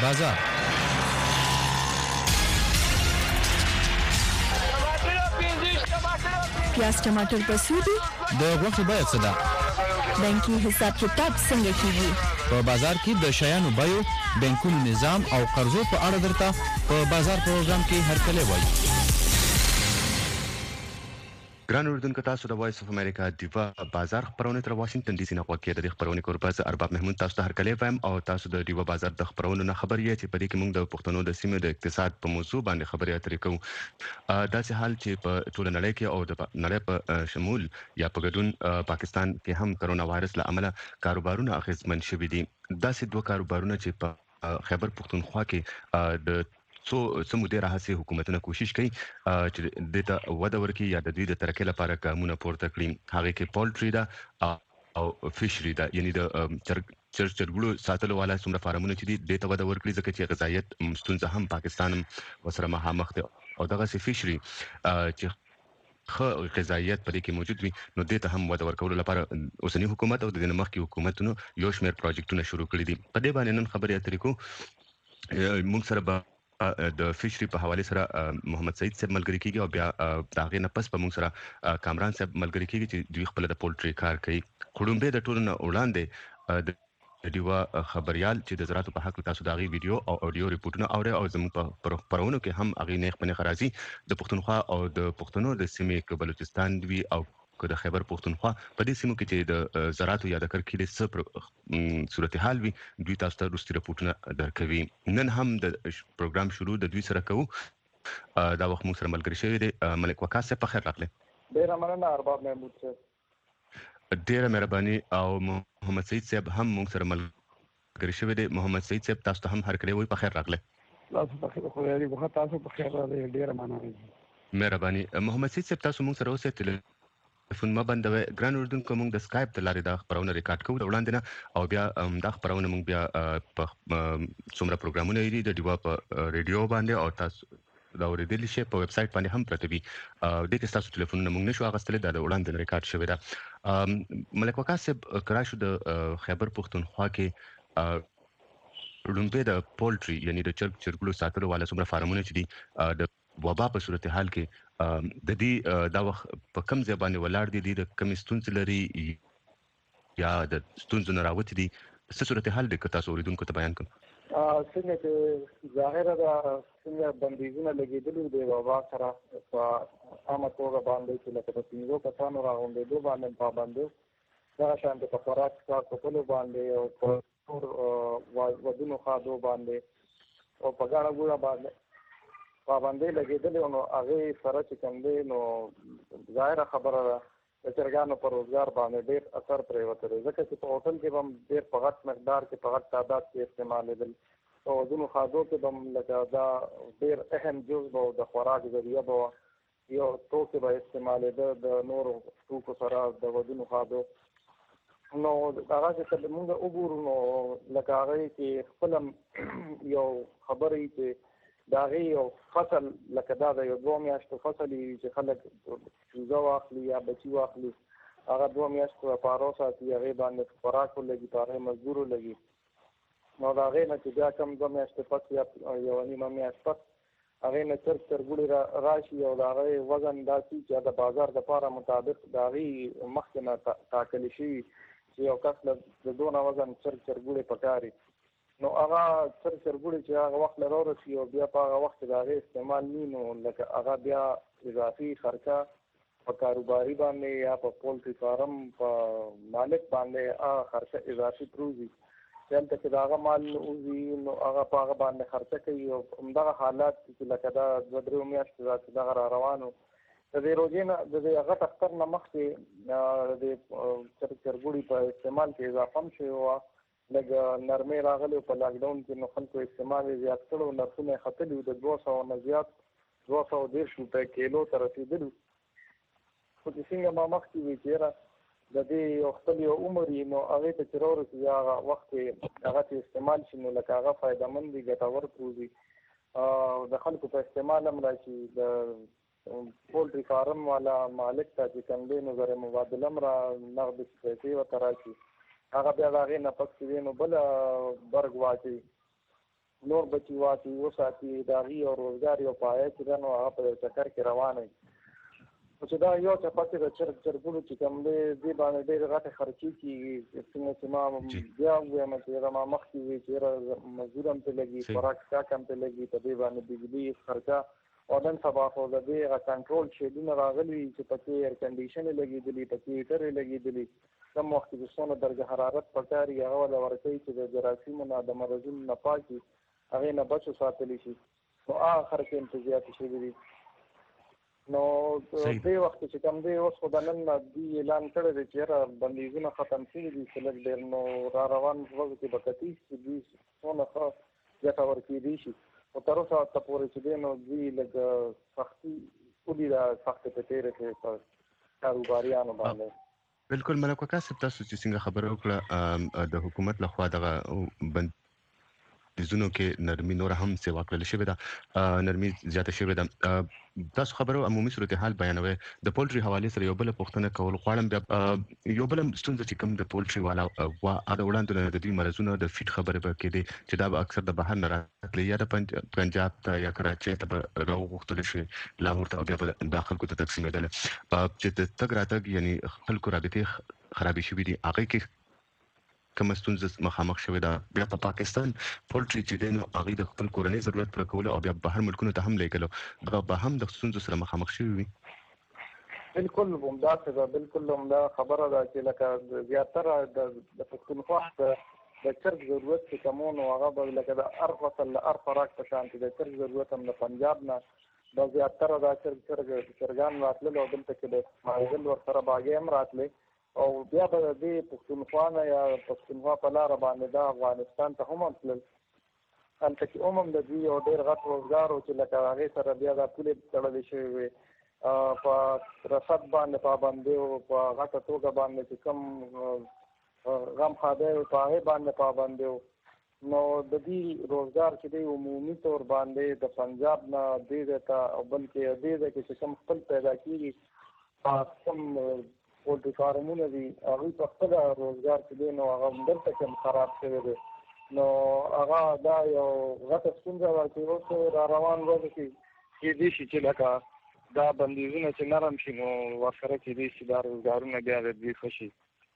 بازار پیاز ټماټر په سودی د غوښې بیه څه ده؟ بانکي حساب کتاب څنګه کیږي؟ په بازار کې د شیانو بیو، بانکونو نظام او قرضو په اړه درته په بازار پروګرام کې هرکلی وایي. ګران اوریدونکو، تاسو د وایس اف امریکا دیوا بازار خپرونې تر واشنگټن ډي سي نه غوږ کېده. د خپرونې کوربه زه ارباب محمود تاسو ته هرکلی وایم او تاسو د دیوا بازار د خپرونو نه خبر یې چې په دې کې موږ د پښتنو د سیمې د اقتصاد په موضوع باندې خبرې اترې کوو. داسې حال چې په ټوله نړۍ کې او د نړۍ په شمول یا په ګډون پاکستان کې هم کرونا وایرس له امله کاروبارونه اغیزمن شوي دي. داسې دوه کاروبارونه چې په خیبر پښتونخوا کې د څو مودې راهیسې حکومتونه کوشش کوي چې دې ته وده ورکړي یا د دوی د ترقۍ لپاره ګامونه پورته کړي. هغې کې پولټري ده او فشري ده، یعنی د چرګړو ساتلو والا څومره فارمونه چې دي دې ته وده ورکړي، ځکه چې غذایت ستونزه هم پاکستان هم ورسره مخامخ دی. او دغسې فشري چې ښه غذایت په دې کې موجود وي، نو دې ته هم وده ورکولو لپاره اوسني حکومت او د دې نه مخکې حکومتونو یو شمېر پروجیکټونه شروع کړي دي. په دې باندې نن خبرې اترې کوو. موږ سره به د فشري په حواله سره محمد سعید صاحب ملګری کیږي او بیا د هغې نه پس په موږ سره کامران صاحب ملګری کیږي چې دوی خپل د پولټري کار کوي. خړومبې د ټولو نه وړاندې د دیوا خبريال چې د زراعت په حق تاسو د هغې ویډیو او اډیو ریپورټونه اورئ او زموږ په خپرونو کې هم هغې نیغ په نیغه راځي. د پښتونخوا او د پښتنو د سیمې که بلوچستان وي او که د خیبر پښتونخوا په دې سیمو کې چې د زراعت یا د کرکیلې څه صورتحال وي، دوی تاسو ته وروستي رپورټونه درکوي. نن هم د پروګرام شروع د دوی سره کوو. دا وخت موږ سره ملګری شوی دی ملک وقاص صاحب، په خیر راغلی. ډېره مننه ارباب محمود صاحب. ډېره مهرباني. او محمد سعید صاحب هم موږ سره ملګری شوی دی. محمد سعید صاحب تاسو ته هم هرکلی وایي، په خیر راغلی. تاسو په خیر خدای دې تاسو په خیر راغلی. ډېره مننه. مهرباني. محمد سعید صاحب تاسو موږ سره اوسئ، تلیفون مه بندوئ. ګران اورېدونکو، موږ د سکایپ د لارې دا خپرونه ریکارډ کوو د وړاندې نه، او بیا دا خپرونه موږ بیا په څومره پروګرامونه یې دي د ډیوا په ریډیو باندې او تاسو دا اورېدلی شئ، په ویب سایټ باندې هم پرته وي. دې کې ستاسو ټلیفونونه موږ نشو اخیستلی، دا د وړاندې نه ریکارډ شوې ده. ملک وقاص صاحب، که راشو د خیبر پښتونخوا کې لومبې د پولټري یعنی د چرګړو ساتلو والا څومره فارمونه چې دي د وبا په صورتحال کې د دې دا وخت په کم ځای باندې ولاړ دي، د کمې ستونزې لري یا د ستونزو نه راوتي دي، څه صورتحال دی که تاسو اورېدونکو ته بیان کړم؟ څنګه چې ظاهره ده څنګه بندیزونه لګېدلي د وبا سره په عامه توګه باندې چې لکه په 5 کسانو راغونډېدو باندې پابندي، دغه شان د په خوراک څښاک کولو باندې او په ودونو ښادو باندې او په ګاڼه ګوڼه باندې پابندۍ لګېدلې، نو هغې سره چې کوم دی نو ظاهره خبره ده د چرګانو په روزګار باندې ډېر اثر پرېوتی دی، ځکه چې په هوټل کې به هم ډېر په غټ مقدار کې په غټ تعداد کې استعمالېدل. په ودونو ښادو کې به هم لکه دا ډېر اهم جز به د خوراک ذریعه به یو توکي به استعمالېده د نورو توکو سره د ودونو ښادو. نو هغه چې کله موږ وګورو نو لکه هغې کې خپله یو خبره وي چې د هغې یو فصل لکه دا د یو 2 میاشتو فصل وي چې خلک چوزه واخلي یا بچي واخلي، هغه 2 میاشتو لپاره وساتي، هغې باندې خوراک ولګي، په هغې مزدور ولګي. نو د هغې نه چې بیا کم 2 میاشتې پس یا 1.5 میاشت پس هغې نه چرګوړي راشي او د هغې وزن داسې چې د بازار دپاره مطابق د هغې مخکې نه ټاکلي شوي چې یو کس له د دونه وزن چرګوړي پکار وي، نو هغه چرګوړي چې هغه وخت له راورسي او بیا په هغه وخت کې د هغې استعمال نه وي، نو لکه هغه بیا اضافي خرچه په کاروباري باندې یا په پولټري فارم په مالک باندې هغه خرچه اضافي پروزي، چې هلته چې د هغه مال وځي نو هغه په هغه باندې خرچه کوي. او همدغه حالات چې لکه دا 2-3 میاشتې دا چې دغه را روانو د دې روژې نه د دې غټ اختر نه مخکې د چرګوړي په استعمال کې اضافه هم شوې وه، لږ نرمۍ راغلې په لاکډاون کې، نو خلکو استعمال یې زیات کړی و، نرخونه یې ختلي وو، د 200 نه زیات 230 روپۍ کیلو ته رسېدلي وو. خو چې څنګه ما مخکې وي چې یاره د دې یو خپل یو عمر وي، نو هغې ته چې راورسي هغه وخت کې هغه چې استعمال شي نو لکه هغه فایده مند وي، ګټور پروزي، د خلکو په استعمال هم راشي. د پولټري فارم والا مالک ته چې کوم دی نو زر مبادله هم را نغدې پیسې ورته راشي، هغه بیا د هغې نه پس چې دی نو بله برګ واچوي. نور بچي واچي وساتي د هغې او روزګار یو پایه چې ده نو هغه په چکر کې روان وي. چې دا یو چپاتې د چرګونو چې کوم دی دې باندې ډېرې غټې خرچې کېږي. څنګه چې ما بیا ووایم چې هغه ما مخکې وي چې مزدور هم پرې لګي، خوراک څښاک هم پرې لګي، په دې باندې بجلي خرچه او نن سبا خو د دې هغه کنټرول شیډونه راغلي چې پکې ایر کنډیشن یې لګېدلي، پکې هیټر یې لګېدلي. کم وخت کې چې څومره درجه حرارت پکار وي هغه ورله ورکوي چې د جراثیمو نه د مرضونو نه پاک وي، هغې نه بچ وساتلی شي. نو هغه خرچې هم پرې زیاتې شوي دي. نو دې وخت چې کوم دی اوس خو د نن نه دوی اعلان کړی دی چې یاره بندیزونه ختم شوي دي چې لږ ډېر نو را روان ورځو کې به کتي چې دوی څونه ښه ګټه ورکېدی شي. خو تر اوسه ته پورې چې دی نو دوی لږ سختي ولي ده سختې په تېرې کړې په کاروباریانو باندې. بالکل ملک کاکا صاحب، تاسو چې څنګه خبره وکړه د حکومت لخوا دغه بندیزونو کې نرمي نور هم سیوا کړل شوې ده، نرمي زیاته شوې ده. تاسو خبرو عمومي صورتحال بیانوي. د پولټري حوالې سره یو بل پوښتنه کول غواړم. بیا یو بل ستونزه چې کوم د پولټري والا وا هغه وړاندې د دې مرزونه د فیټ خبره به کېدې چې دا به اکثر د بهر نه راتللی یا د پنجاب ته یا کراچۍ ته به راوغوښتل شي، لاهور ته، او بیا به د خلکو ته تقسیمېدل. چې د تګ راتګ یعنې خلکو رابطې خرابې شوي دي، هغې کې کومه ستونزه مخامخ شوې ده. بیا په پاکستان پولټري چې دی نو هغوی د خپل کورنۍ ضرورت پوره کولو او بیا بهر ملکونو ته هم لیږلو، هغه به هم د ستونزو سره مخامخ شوي وي. بالکل همداسې ده، بالکل همدا خبره ده چې لکه زیاتره د پښتونخوا د چرګ ضرورت چې کوم نو هغه به لکه د هر فصل له هر خوراک په شان چې د چرګ ضرورت هم د پنجاب نه به زیاتره دا چرګان راتلل او دلته کې د اسماعیل ورسره باغې هم راتلې او بیا به د دې پښتونخوا نه یا پښتونخوا په لاره باندې دا افغانستان ته هم تلل. هلته کې هم د دوی یو ډېر غټ روزګار و چې لکه هغې سره بیا دا پولې تړلې شوې وې، په رسد باندې پابندي و، په غټه توګه باندې چې کوم غم خادی و په هغې باندې پابندي و. نو د دې روزګار چې دی عمومي طور باندې د پنجاب نه دې ځای ته او بلکې دې ځای کې چې کوم خپل پیدا کېږي کوم پولټري فارمونه دي هغوی په خپله روزګار چې دی نو هغه دلته کې هم خراب شوی دی. نو هغه دا یو غټه ستونزه وه چې اوس را روان ورځو کې کېدی شي چې لکه دا بندیزونه چې نرم شي نو ورسره کېدی شي دا روزګارونه بیا د دوی ښه شي.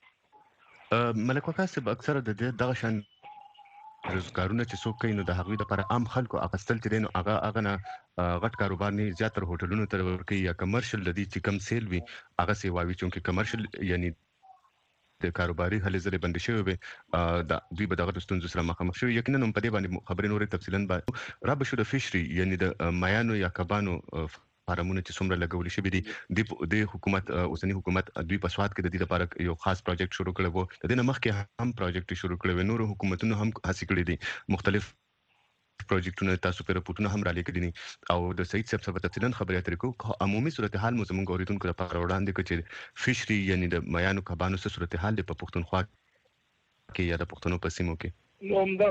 ملک کاکا صاحب، اکثره د دغه شان روزګارونه چې څوک کوي نو د هغوی لپاره عام خلکو اخیستل چې دی نو هغه نه غټ کاروبار نه زیاتره هوټلونو ته ورکوي یا کمرشل د دې چې کم سیل وي هغه سیوا وي. چونکې کمرشل یعنی د کاروباري هلې ځلې بندې شوې وي، دوی به دغه ستونزو سره مخامخ شوي. یقینا هم په دې باندې خبرې نورې تفصیلا به را به شو. د فشري یعنی د مایانو یا کبانو فارمونه چې څومره لګولي شوي دي، د حکومت اوسنی حکومت دوی په سواد کې د دې لپاره یو خاص پروجیکټ شروع کړی و. د دې نه مخکې هم پروجیکټ شروع کړی و، نورو حکومتونو هم هڅې کړې دي، مختلف پروجیکټونه تاسو په رپورټونه هم را لیکلي دي او د سعید صاحب سره تفصیلا خبرې اترې کوو. عمومي صورتحال مو زموږ اورېدونکو لپاره وړاندې کړو چې فشري یعنی د مایانو کبانو څه صورتحال دی په پښتونخوا کې یا د پښتنو په سیمو کې. نو همدا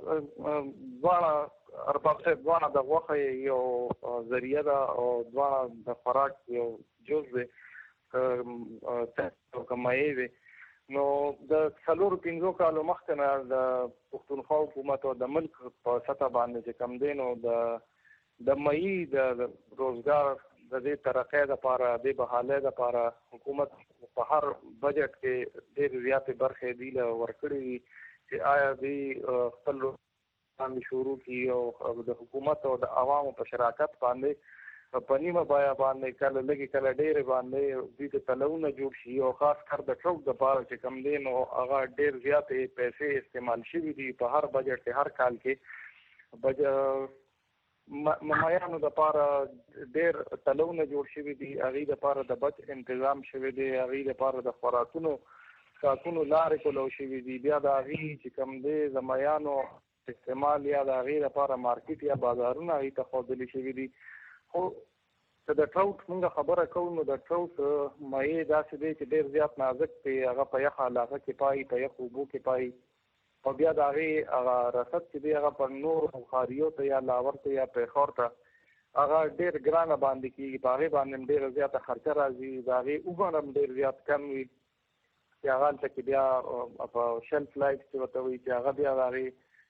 دواړه ارباب صاحب دواړه د غوښې یو ذریعه ده او دواړه د خوراک یو جز دی که مایع دی. نو د 4-5 کالو مخکې نه د پښتونخوا حکومت او د ملک په سطح باندې چې کوم دی نو د مایع د روزګار د دې ترقۍ دپاره د بحالۍ دپاره حکومت په هر بجټ کې ډېرې زیاتې برخې دوی له ورکړې وي چې آیا دوی خپل باندې شروع کړي او د حکومت او د عوامو په شراکت باندې په نیمه بیه باندې کله لږې کله ډېرې باندې دوی ته تلونه جوړ شي او خاص کر د ټرک دپاره چې کوم دی نو هغه ډېر زیاتې پیسې استعمال شوي دي په هر بجټ کې هر کال کې مایانو دپاره ډېر تلونه جوړ شوي دي، هغې دپاره د بچ انتظام شوی دی، هغې دپاره د خوراکونو ساکونو لارې کولو شوي دي، بیا د هغې چې کوم دی د مایانو استعمال یا د هغې دپاره مارکیټ یا بازارونه هغې ته ښودلي شوي دي. خو که د ټروټ موږ خبره کوو نو د ټروټ مایع داسې دی چې ډېر زیات نازک دی، هغه په یخه علاقه کې پایي، په یخو اوبو کې پایي او بیا د هغې هغه رسد چې دی هغه پر نورو بخاریو ته یا لاور ته یا پیښور ته هغه ډېر ګرانه باندې کېږي، په هغې باندې هم ډېره زیاته خرچه راځي، د هغې عمر هم ډېر زیات کم وي چې هغه هلته کې بیا په شلف لایف چې ورته وایي چې هغه بیا د هغې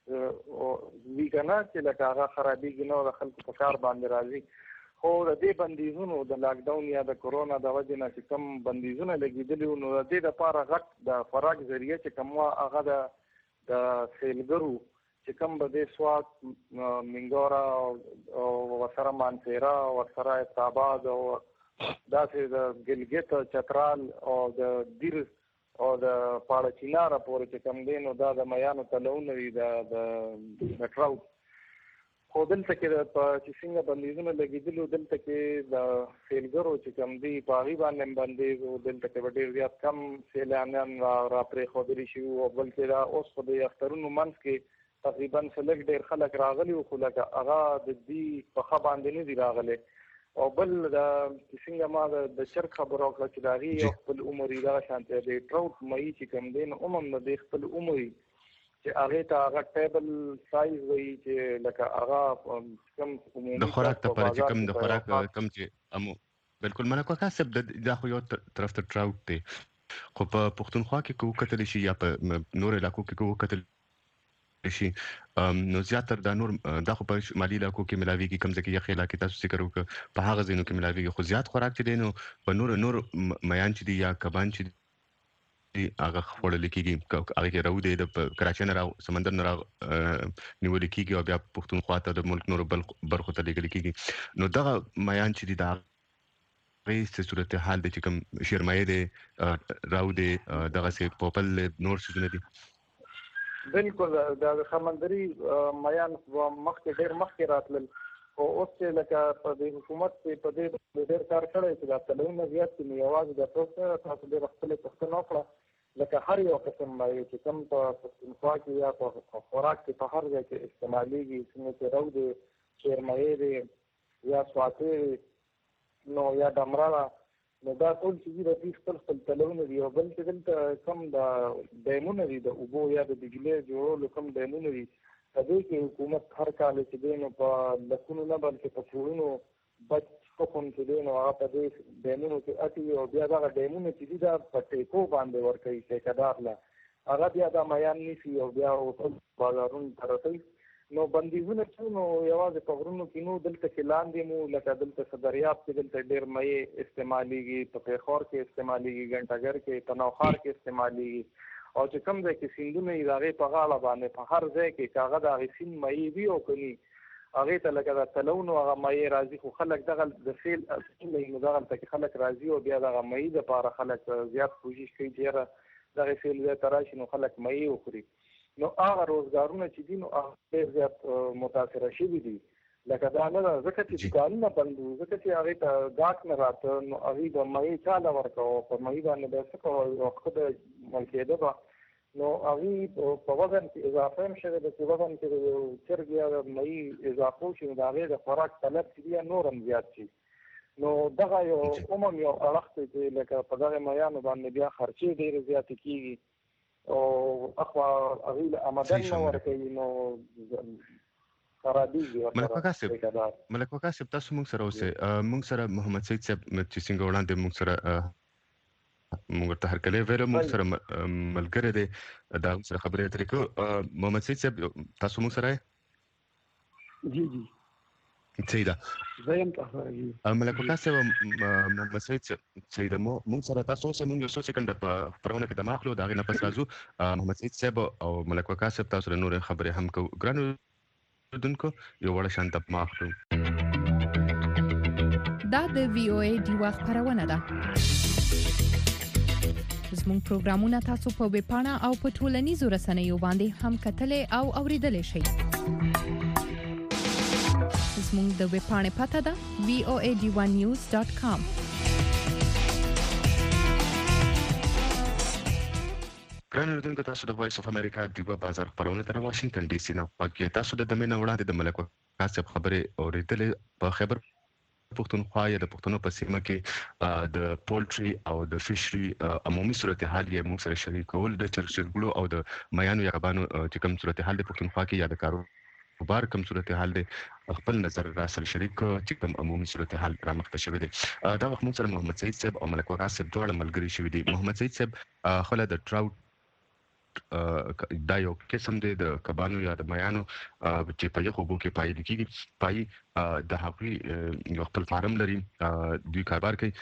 وی کنه چې لکه هغه خرابېږي نو د خلکو په کار باندې راځي. خو د دې بندیزونو د لاک ډاون یا د کورونا د وجې نه چې کوم بندیزونه لګېدلي وو نو د دې لپاره غټ د خوراک ذریعه چې کوم وه هغه د سیلګرو چې کوم به دې سوات منګورا او ورسره مانسیرا ورسره ابتاباد او داسې د ګلګت چترال او د دیر او د پاړه چیناره پورې چې کوم دی نو دا د میانو تلونه وي د ټراوټ. خو دلته کې چې څنګه بندیزونه لګېدلي دلته کې د سیلګرو چې کوم دي په هغې باندې بندیز و. دلته کې به ډېر زیات کم سیلانیان را پرېښودلي شوي وو. بلکې دا اوس خو د اخترونو منځ کې تقریبا لږ ډېر خلک راغلي وو خو لکه هغه د دې په ښه باندې نه دي راغلی. او بل چې څنګه ما د چرګ خبره وکړه چې د هغې یو خپل عمر وي دغه شانتې د ټراوټ مهي چې کوم دی نو هم د دې خپل عمر وي چې هغې ته هغه ټیبل سایز وایي چې لکه هغه کوم د خوراک لپاره چې کوم د خوراک کوم چې بالکل ملک وکا صاحب دا خو یو طرف ته ټراوټ دی خو په پښتونخوا کې که وکتلی شي یا په نور علاقو کې که وکتلی شي نو زیاتره دا نور دا خو په شمالي علاقو کې ملاویږي کوم ځای کې یخ علاقې تاسو ذکر وکړه په هغه ځایونو کې ملاویږي خو زیات خوراک چې دی نو په نور میان چې دي یا کبان چې هغه خوړل کېږي هغه کې راو دی د کراچۍ نه سمندر نه نیول کېږي او بیا پښتونخوا ته د ملک نورو برخو ته لیږل کېږي. نو دغه میان چې دي د هغې څه صورتحال دی چې کوم شیرمایې دی راو دی دغسې پوپل نور څیزونه دي؟ بالکل د سمندري میان مخکې ډېر مخکې راتلل خو اوس چې لکه په دې حکومت کې په دې ډېر کار کړی چې دا تلونه زیات کړي نو یوازې د تاسو ډېره ښکلې پوښتنه وکړه لکه هر یو قسم مایع چې کوم په پښتونخوا کې یا په خوراک کې په هر ځای کې استعمالیږي څنګه چې رو دی شیرمایې دی یا سواتې دی نو یا ډمره ده نو دا ټول چې دي د دې خپل تلونه دي. او بل چې دلته کوم د ډیمونه دي د اوبو یا د بجلۍ جوړولو کوم ډیمونه دي په دې کې حکومت هر کال چې دی نو په لکونو نه بلکې په کروڑونو بچ حکم چې دی نو هغه په دې ډیمونو کې اچوي او بیا دغه ډیمونه چې دي دا په ټیکو باندې ورکوي ټیکهدار له هغه بیا دا میان نیسي او بیا ټول بازارونو ته رسوي. نو بندیزونه چې نو یوازې په غرونو کې نو دلته کې لاندې مو لکه دلته صدریاب کې دلته ډېر مایع استعمالیږي په پېښور کې استعمالیږي ګنټهګر کې په نوښار کې استعمالیږي او چې کوم ځای کې سیندونه وي د هغې په غاړه باندې په هر ځای کې که هغه د هغې سیند مایع وي او که نه هغې ته لکه د تلونو هغه مایع راځي خو خلک دغه د سیل نو دغلته کې خلک راځي او بیا دغه مایع دپاره خلک زیات کوشش کوي چې یاره دغې سیل ځای ته راشي نو خلک مایع وخوري. نو هغه روزګارونه چې دي نو هغه ډېر زیات متاثره شوي دي لکه دا نه ده ځکه چې دوکانونه بند وو ځکه چې هغې ته ګاټ نه راته نو هغې به مایع چاله ورکوه په مایع باندې به څه کوه او ښه به مړ کېده به نو هغې په وزن کې اضافه هم شوې ده چې وزن کې د چرګ یا د مایع اضافه وشي نو د هغې د خوراک طلب چې دي نور هم زیات شي. نو دغه یو عموم یو اړخ دی چې لکه په دغه میانو باندې بیا خرچې ډېرې زیاتې کېږي او اخوا هغوی له آمدن نه ورکوي نو خرابېږي. ملک وکا صاحب تاسو موږ سره اوسئ موږ سره محمد سعید صاحب چې څنګه وړاندې موږ سره موږ ورته هرکلی ویلو موږ سره ملګری دی د هغه سره خبرې اترې کوو. محمد سعید صاحب تاسو موږ سره یې؟ جی جی صحیح ده. ملک وکا صاحب محمد سعید صحیح ده موږ سره تاسو اوسئ موږ یو څو سکنډه په خپرونه کې دمه اخلو د هغې نه پس راځو محمد سعید صاحب او ملک وکا صاحب تاسو سره نورې خبرې هم کوو. ګرانو اورېدونکو یو وړه شان دمه اخلو. دا د وی او ای ډیوا خپرونه ده. زموږ پروګرامونه تاسو په ویب پاڼه او په ټولنیزو رسنیو باندې هم کتلای او اوریدلای شئ. زموږ د ویب پاڼې پته ده voad1news.com. ګرانو اورېدونکو تاسو د وایس اف امریکا ډیوا بازار خپرونه ته واشنگټن ډي سي نه پکې تاسو د دمه نه وړاندې د ملک وکا صاحب خبرې اورېدلې په خیبر پښتونخوا یا د پښتنو په سیمه کې د پولټري او د فشري عمومي صورتحال یې موږ سره شریکول د چرګلو او د میانو یا کبانو چې کوم صورتحال د پښتونخوا کې یا د کاروبار کوم صورتحال دی خپل نظر را سره شریک چې کوم عمومي صورتحال را مخته شوی دی. دا وخت موږ سره محمد سعید صاحب او ملک وکا صاحب دواړه ملګري شوي دي. محمد سعید صاحب خپله د ټراوټ ټراوټ دا یو قسم دی د کبانو یا د میانو چې په یخو بو کې پای کیږي پای د هغوی یو خپل فارم لري دوی کاروبار کوي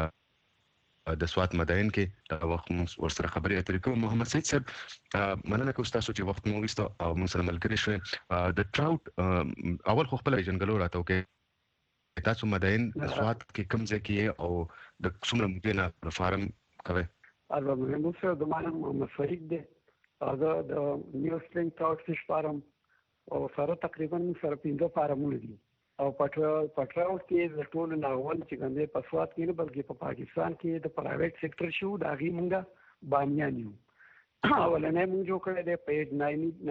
د سوات مدین کې دا وخت موږ ورسره خبرې اترې کوو. محمد سید صاحب مننه کوم تاسو چې وخت مو وستو او موږ سره ملګری شوي. د ټراوټ اول خو خپل جنګلو راته وکړي تاسو مدین سوات کې کوم ځای کې او د څومره مدینه فارم کوي؟ البته موږ سره د مانم محمد فرید دی دا د نیو سپرینګ ټراوټ فش فارم او سره تقریبا سره 15 فارمونه دي او پټراوټ کې د ټولو ناول چې ګندې په سوات کې نه بلکې په پاکستان کې د پرایویټ سېکټر شو دا غي مونږه بامیان یو اولنې مونږ جوړ کړی دی په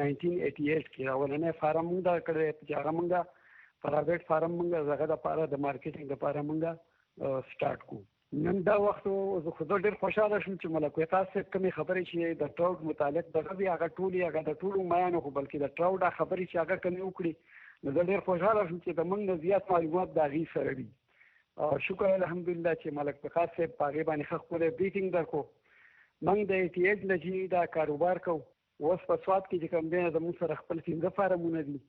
1988 کې اولنې فارم مونږ دا کړی چې هغه مونږه پرایویټ فارم مونږه زغه د لپاره د مارکیټینګ لپاره مونږه سٹارټ کو. نن دا وخت زه خو ډېر خوشاله شوم چې ملک تاسو کومې خبرې چې د ټراوټ متعلق دغه بیا هغه ټولو میانو خو بلکې د ټراوټ خبرې چې هغه کومې وکړي نو زه ډېر خوشاله شوم چې د موږ نه زیات معلومات د هغې سره وي. شکر الحمدلله چې ملک خاص صاحب په هغې باندې ښه ښکلی بریفینګ درکړو. موږ د 88 نه چې دا کاروبار کوو اوس په سوات کې چې کوم دی زموږ سره خپل 15 فارمونه دي.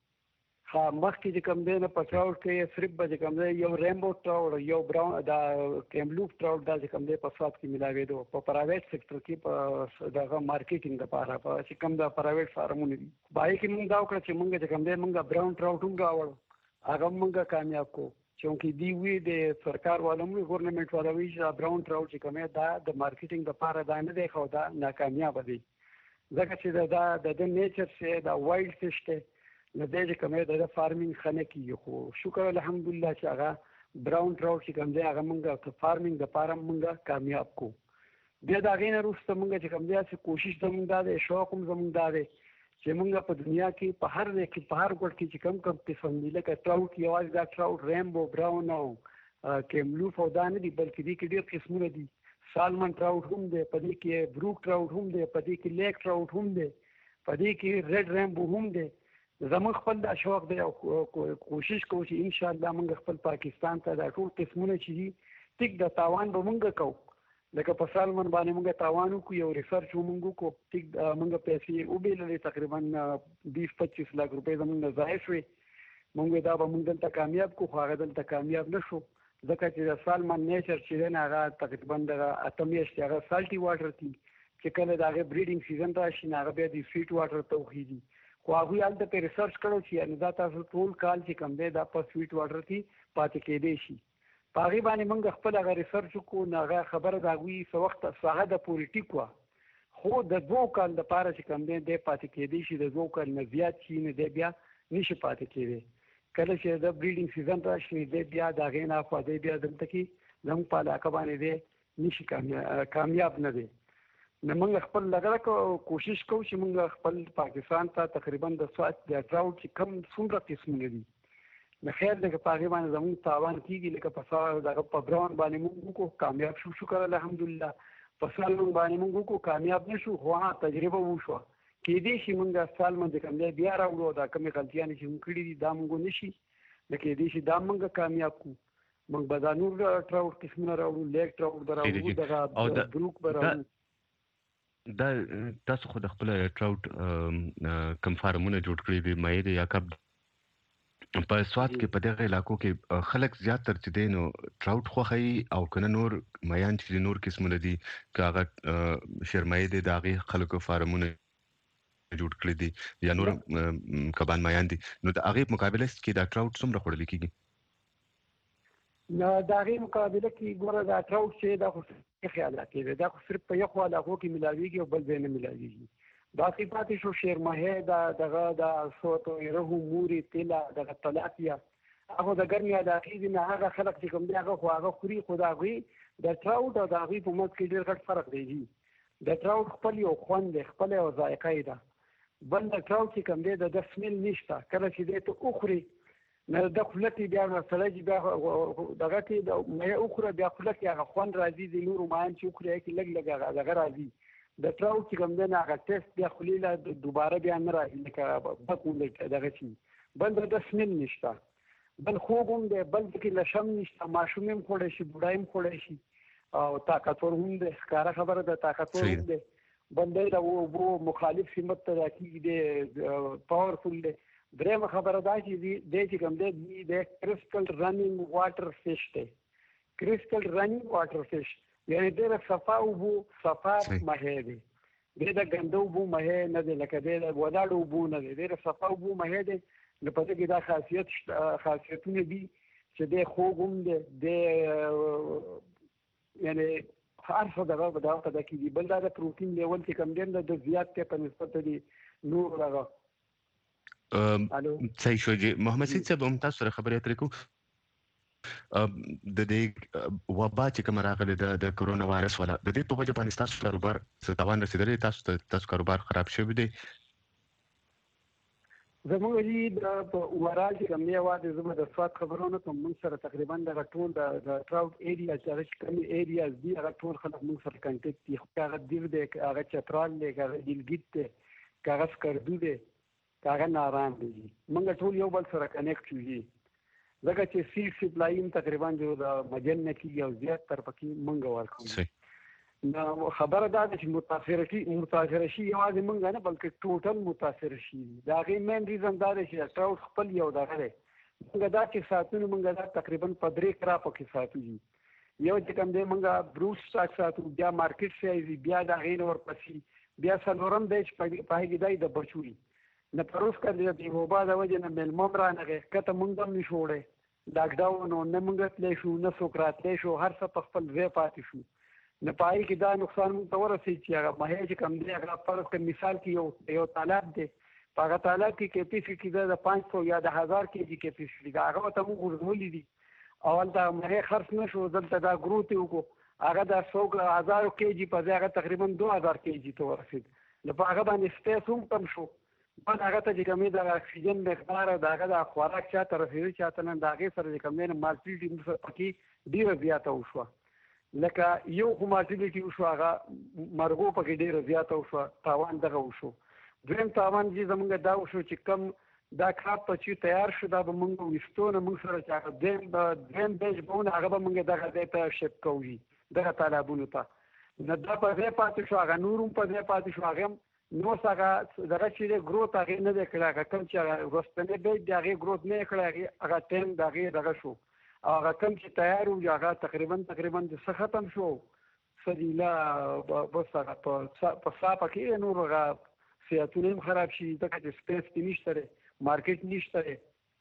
مخکې چې کوم دی نه په ټراوټ کې صرف به چې کوم دی یو ریمبو ټراوټ یو براون دا کیملوف ټراوټ دا چې کوم دی په سوات کې ملاوېدو په پرایویټ سېکټر کې په دغه مارکیټینګ لپاره په چې کوم دا پرایویټ فارمونه دي باندې کې موږ دا وکړه چې موږ چې کوم دی موږ براون ټراوټ هم راوړو هغه موږ کامیاب کو چې دی وی د سرکار والو ګورنمنت والو چې براون ټراوټ چې کوم دا د مارکیټینګ لپاره دا نه دی خو دا ناکامیاب دي ځکه چې دا د نیچر څخه دا وایلډ فش ته نو د دې کومه د فارمینګ خنه کیږي. خو شکر الحمدلله چې هغه براون ټراوټ چې کوم دی هغه موږ په فارمینګ د پاره موږ کامیاب کو. بیا دا غینه روسته موږ چې کوم دی چې کوشش زموږ د شوق هم زموږ د چې موږ په دنیا کې په هر ځای کې په هر ګوټ کې چې کوم قسم دي لکه ټراوټ یوازې دا ټراوټ ریمبو براون او کیملوف او دا نه دي بلکې دې کې ډېر قسمونه دي. سالمن ټراوټ هم دی په دې کې بروک ټراوټ هم دی په دې کې لیک ټراوټ هم دی په دې کې ریډ ریمبو هم دی. زموږ خپل دا شوق دی او کوشش کوو چې ان شاء الله موږ خپل پاکستان ته دا ټول قسمونه چې دي ټیک د تاوان به موږ کوو لکه په سالمن باندې موږ تاوان وکړو یو ریسرچ موږ وکړو ټیک موږ پیسې وبېللې تقریبا 20-25 لک روپۍ زموږ ضایع شوې موږ دا به موږ دلته کامیاب کو خو هغه دلته کامیاب نه شو ځکه چې د سالمن نیچر چې دی نه هغه تقریبا دغه اته میاشتې هغه سالټي واټر دي چې کله د هغې بریډینګ سیزن راشي نو هغه بیا د سویټ واټر ته وخېږي خو هغوی هلته پرې ریسرچ کړو چې یعنې دا تاسو ټول کال چې کوم دی دا په سویټ واټر کې پاتې کېدی شي. په هغې باندې موږ خپل هغه ریسرچ وکړو نو هغه خبره د هغوی څه وخت هغه د پورې ټیک وه خو د 2 کال دپاره چې کوم دی دی پاتې کېدی شي د 2 کال نه زیات شي نو دی بیا نشي پاتې کېدی. کله چې د بریډینګ سیزن راشي دی بیا د هغې نه اخوا دی بیا دلته کې زموږ په علاقه باندې دی نشي کامیاب نه دی. نو موږ خپل لږه کوشش کوو چې موږ خپل پاکستان ته تقریبا د سوات د ټراوټ چې کم څومره قسمونه دي نو خیر دی که په هغې باندې زموږ تاوان کېږي لکه په دغه په براون باندې موږ وکړو کامیاب شو شکر الحمدلله په سالمن باندې موږ وکړو کامیاب نه شو خو تجربه وشوه کېدی شي موږ سالمن چې کوم دی بیا راوړو دا کومې غلطیانې چې موږ کړي دي دا موږ نه شي نو کېدی شي دا موږ کامیاب کړو موږ به دا نور ټراوټ قسمونه راوړو لیک ټراوټ به راوړو دغه بروک به راوړو. دا تاسو خو د خپل ټراوټ کم فارمونه جوړ کړي دي مې د یا کب په سوات کې په دغه علاقو کې خلک زیات تر چې دي نو ټراوټ خوښي او کنه نور میان چې نور قسمونه دي کاغه شرمای دي داغه خلکو فارمونه جوړ کړي دي یا نور کبان میان دي نو د هغه مقابله کې دا ټراوټ څومره خورل کېږي؟ نو د هغې مقابله کې ګوره دا ټراوټ چې دا خو خیالات دی دا خو صرف په یخو علاقو کې ملاویږي او بل ځای نه ملاویږي. باقي پاتې شو شیرمهې دغه د سوتو رهو موري تیلا دغه تلافیا هغه د ګرمۍ علاقې دي نه هغه خلک چې کوم دی هغه خو هغه خوري خو د هغوی د ټراوټ او د هغوی په منځ کې ډېر غټ فرق دی. د ټراوټ خپل یو خوند دی خپل یو ذایقه یې ده بل د ټراوټ چې کوم دی د سمیل نشته کله چې دی ته وخوري نو د خوله کې بیا مسله چې بیا دغه کې د مې وخوره بیا خوله کې هغه خوند راځي د نورو مایان چې وخوري کې لږ لږ هغه راځي د ټراوټ چې کوم دی نه هغه ټیسټ بیا خولې له دوباره بیا نه راځي لکه بکونډ دغه شي بل د سمیل نشته بل خوږ هم دی بل کې لشم نشته ماشوم هم خوړی شي بوډا هم خوړی شي او طاقتور هم دی ښکاره خبره ده طاقتور هم دی بندې د وبو مخالف سمت ته راکېږي د پاورفل دی. درېمه خبره دا چې چې کوم دی د کرسټل رننګ واټر فش دی. کرسټل رننګ واټر فش یعنی ډېر صفا اوبو صفا ماهی دی. د ګنده اوبو ماهی نه دی، لکه د ولاړو اوبو نه دی، ډېر صفا اوبو ماهی دی. نو په دې کې دا خاصیتونه دي چې د خوږ هم دی، یعنی هر څه دغه په دغه کې دي. بل دا د پروټین لیول چې کم دی د زیات دی په نسبت د نور هغه. صحیح شو جی محمد سید صاحب، هم تاسو سره خبرې اترې کوو د دې وبا چې کوم راغلی د کرونا وایرس ولا د دې په وجه باندې تاسو کاروبار څه تاوان رسیدلی؟ تاسو کاروبار خراب شوی دی؟ زموږ د اورال چې کوم دی واده زموږ د سواد خبرونه کوم موږ سره تقریبا د ټول د ټراوټ ایریا چې کوم ایریاز دي هغه ټول خلک موږ سره کانټیکټ دي. هغه دیر دی، هغه چترال دی، هغه ګلګیت دی، هغه سکردو دی، هغه نارام دی. موږ ټول یو بل سره کنیکټ یو. ځکه چې سی سپلایم تقریبا جو د مجن نه کیږي او زیات تر پکې موږ ورکوو. نو خبره دا ده چې متاثر شي یوازې موږ نه بلکې ټوټل متاثر شي. دا غي مین ریزن دا دی چې ټراوټ خپل یو دغه دی. موږ دا چې ساتونو موږ دا تقریبا په 3 کرا پکې ساتو. یو چې کوم دی موږ بروس سټاک ساتو، بیا مارکیټ سایز، بیا دا غین اور پسې بیا څلورم دی چې په هغه دی د بچوي نه پروس کړی دی. وبا د وجه نه ملمم را نه کته موږ هم نشوړې لاک ډاون نه موږ تلې شو، نه سوکرات شو، هر څه په خپل ځای پاتې شو. نه پای کې دا نقصان موږ ته ورسېږي چې هغه ماهی چې کوم دی هغه فرض کړه مثال کې یو تالاب دی، په هغه تالاب کې کیپیسټي ده د 500 یا د 1000 کېجی کیپیسټي ده. هغه ته موږ ورغولې دي اول دا ماهی خرڅ نشو، دلته دا ګروت وکړو، هغه د 100,000 کېجی په ځای هغه تقریبا 2000 کېجی ته ورسېد. نو په هغه باندې سپیس هم کم شو. بل هغه ته چې کوم د اکسیجن مقدار دغه د خوراک چاته رسېږي چاته نه، د هغې سره چې کوم دی مالټیلیټي پکې ډېره زیاته وشوه. لکه یو خو مالټیلیټي وشو، هغه مرغو پکې ډېره زیاته وشوه، تاوان دغه وشو. دویم تاوان چې زموږ دا وشو چې کم دا کار په چې تیار شو دا به موږ ویستو نه موږ سره چې هغه دویم بیچ به ونه هغه به موږ دغه ځای ته شپ کوو دغه تالابونو ته. نو دا په ځای پاتې شو، هغه نور هم په ځای پاتې شو. هغه نو څنګه دغه چې ګروت هغه نه دی کړی، هغه کوم چې هغه وروستنی بیچ د هغې ګروت نه یې کړی، هغه ټایم د هغې دغه شو. هغه کوم چې تیار و هغه تقریبا د څه ختم شو سدیله بس هغه په صافه کې نور هغه صحتونه هم خراب شي، ځکه چې سپیس کې نشته دی، مارکیټ نشته دی.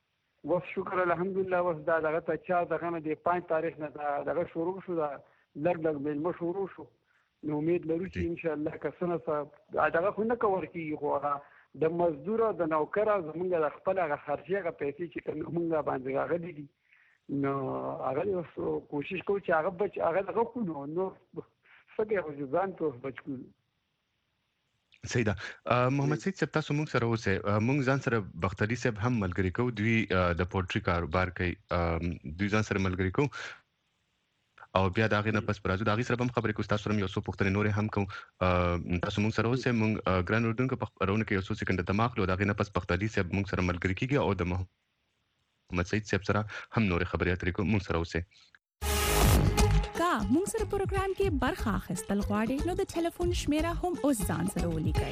اوس شکر الحمدلله اوس دا دغه ته چا دغه نه د 5 تاریخ نه دغه شروع شو، دا لږ میلمه شروع شو. نو امید لرو چې انشاءالله که څه نه څه دغه خو نه کور کېږي، خو هغه د مزدور او د نوکر زمونږ د خپل هغه خرچې هغه پیسې چې کوم مونږ باندې راغلي دي، نو هغه کوشش کوو چې هغه دغه کړو. نو څه کوي خو ځان ته بچ کړو. صحیح ده. محمد سید صاحب تاسو موږ سره اوسئ. موږ ځان سره بختري صاحب هم ملګري کوو، دوی د پولټري کاروبار کوي، دوی ځان سره ملګري کوو او بیا دا غي نه پس پرازو دا غي سره هم خبرې کوو. تاسو سره یو څو پوښتنې نورې هم کوو. تاسو موږ سره اوسئ. موږ ګران اردوونکو په خبرونه کې یو څو سکند دماغ لو دا غي نه پس بختري صاحب موږ سره ملګري کیږي او د محمد سید صاحب سره هم نورې خبرې اترې کوو. موږ سره اوسئ. کا موږ سره پروګرام کې برخه اخیستل غواړئ نو د ټلیفون شمیره هم اوس ځان سره ولیکئ: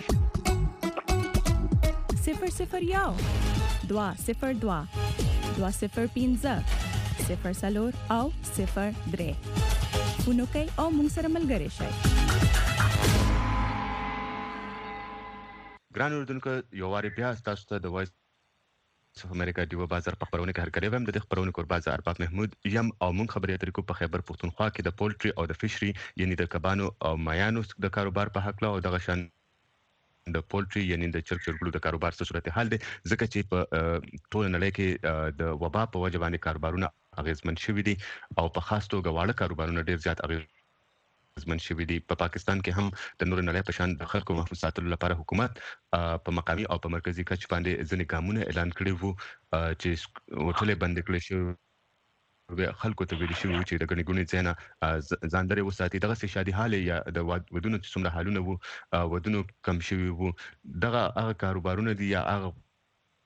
001 202 205 0 او 03 فونو کوي او موږ سره ملګري شئ. ګران اردوونکو یو واري بیا تاسو ته د وایس اف امریکا دیو بازار په خبرونه کې هرکلی وایم. د دې خبرونه کورباز ارباب محمود یم او موږ خبرې اترې کوو په خیبر پښتونخوا کې د پولټري او د فشري یعنی د کبانو او مایانو د کاروبار په حق له او دغه شان د پولټري یعنی د چرګ د کاروبار څه صورت حال دی، ځکه چې په ټول نړۍ کې د وبا په وجه باندې کاروبارونه اغیزمن شوي دي او په خاص توګه واړه کاروبارونه ډیر زیات اغیزمن شوي دي. په پاکستان کې هم د نور نړۍ په شان د خلکو محفوظ ساتلو لپاره حکومت په مقامي او په مرکزي کچ باندې ځینې ګامونه اعلان کړي وو چې هوټلې بند کړي شو، خلکو ته ویل شوی چې د غني ګونې ځنه ځان درې وساتي. دغه شادي حال یا د ودونو چې څومره حالونه وو ودونو کم شوی وو، دغه هغه کاروبارونه دي یا هغه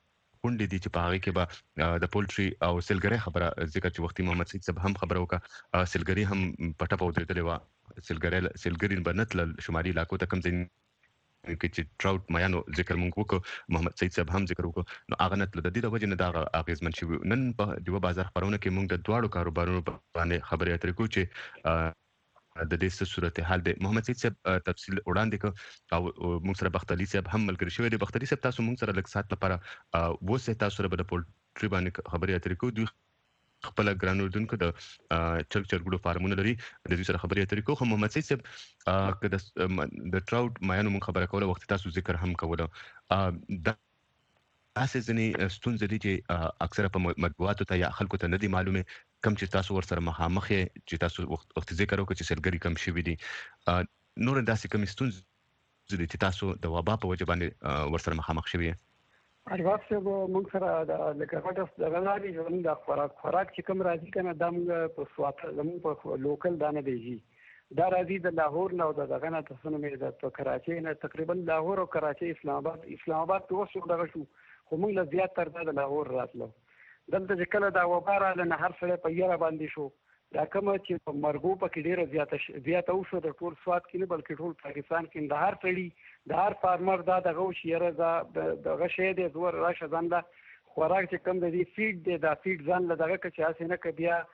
کونډې دي چې په هغه کې به د پولټري او سیلګرۍ خبره ذکر چې وختي محمد سید صاحب هم خبره وکړه سیلګرۍ هم پټه پودرېدلې و سیلګرۍ بنتل شمالي علاقو ته کم ځای کې چې ټراوټ میانو ذکر مونږ وکړو محمد سید صاحب هم ذکر وکړو نو هغه نتل د دې د وجه نه دا اغیزمن شوی نن په دیو بازار خبرونه کې مونږ د دواړو کاروبارونو باندې خبرې اترې کوو چې د دې صورتحال د محمد سید صاحب تفصیل وړاندې کړ او موږ سره بختالي صاحب هم ملګری شوی دی بختالي صاحب تاسو موږ سره لږ سات لپاره وسه تاسو سره د پولټري باندې خبرې اترې کوو دوی خپل ګران اردوونکو د چرګړو فارمونه لري د دې سره خبرې اترې کوو محمد سید صاحب که د ټراوټ میانو موږ خبره کوله وخت تاسو ذکر هم کوله د اساس ځنې ستونزې دي چې اکثره په مطبوعاتو ته یا خلکو ته نه دي معلومه کم چې تاسو ورسره مخامخ چې تاسو وخت ذکر وکړي چې سرګری کم شوی دي نور داسې کم ستونزې دي چې تاسو د وبا په وجه باندې ورسره مخامخ شوی ارواح صاحب موږ سره د لکه د غناري ژوند د خوراک چې کوم راځي کنه د موږ په سواته زموږ په لوکل دانه دیږي دا راځي د لاهور نه او د دغه تاسو نه د کراچۍ نه تقریبا لاهور او کراچۍ اسلام آباد ته وسو دغه شو خو موږ له زیات تر د لاهور راتلو دلته چې کله دا وبا راغله نه هر سړی په یاره باندې شو دا کوم چې په مرګو پکې ډیره زیاته وشو د ټول سواد کې نه بلکې ټول پاکستان کې د هر سړي د هر فارمر دا دغه شیره دا دغه شی دی زور راشه ځان له خوراک چې کم د دې فیډ دی دا فیډ ځان له دغه چې اسې نه ک بیا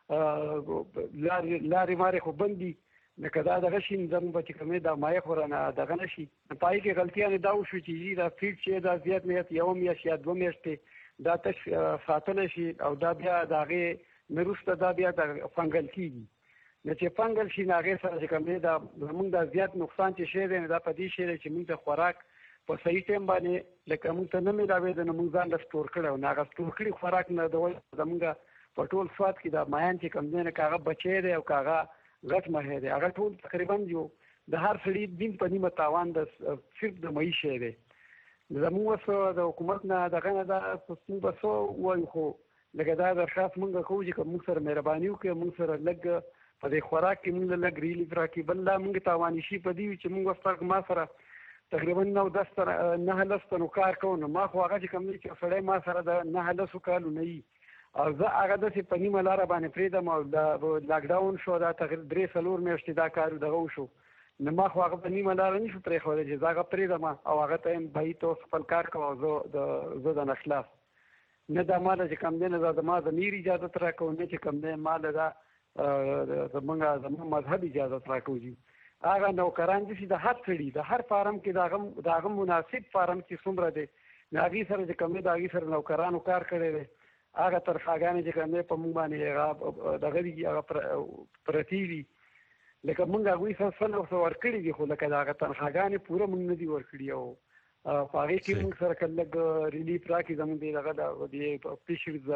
لارې مارې خو بندي لکه دا دغه شي زموږ چې کومې دا مایه خورانه دغه نشي پای کې غلطیانه دا وشو چې دا فیډ چې دا زیات نه یو میاشت یا دوه میاشتې دا تش ساتل شي او دا بیا دغه نورسته دا بیا د فنګل کیږي نو چې فنګل شي هغه سره چې کوم دا موږ د زیات نقصان چې شي دا په دې شي چې موږ د خوراک په صحیح ټیم باندې لکه موږ ته نه ملاوي د موږ ځان د سٹور کړو نه هغه سٹور کړی خوراک نه د موږ په ټول سواد کې د مایان چې کوم نه کاغه بچي دی او کاغه غټ مه دی هغه ټول تقریبا یو د هر سړي دین په نیمه تاوان د صرف د مې شي دی زموږ سره د حکومت نه دغه نه د پښتون بسو وایي خو لکه دا درخواست مونږ کوو چې موږ سره مهرباني وکړي موږ سره لږ په دې خوراک کې موږ لږ ریلیف راکړي بل لا موږ تاواني شي په دې چې موږ فرق ما سره تقریبا 9 لستنو کار کوو نو ما خو هغه چې کوم چې سړی ما سره د 9 لسو کالو نه وي او زه هغه داسې په نیمه لاره باندې پرېږدم او د لاکډاون شو دا تقریبا 3-4 میاشتې دا کار دغه وشو نو ما خو هغه په نیمه لاره نشو پرېښودی چې زه هغه پرېږدم او هغه ته یم بهي ته خپل کار کوه او زه د نه خلاف نه دا مال چې کم دی نه دا ما د میر اجازت راکوو نه چې کم دی مال دا زموږ مذهب اجازت راکوو هغه نوکران چې د هر سړي د هر فارم کې د هغه مناسب فارم چې څومره دی د هغې سره چې کم دی د هغې سره نوکرانو کار کړی دی هغه ترخواګانې چې کم دی په موږ باندې دغه دي هغه پرتې دي لکه موږ هغوی سره څه ورکړي دي خو لکه د هغه تنخواګانې پوره موږ نه دي ورکړي او په هغې کې موږ سره که لږ ریلیف راکړي زموږ د دغه د فیشریز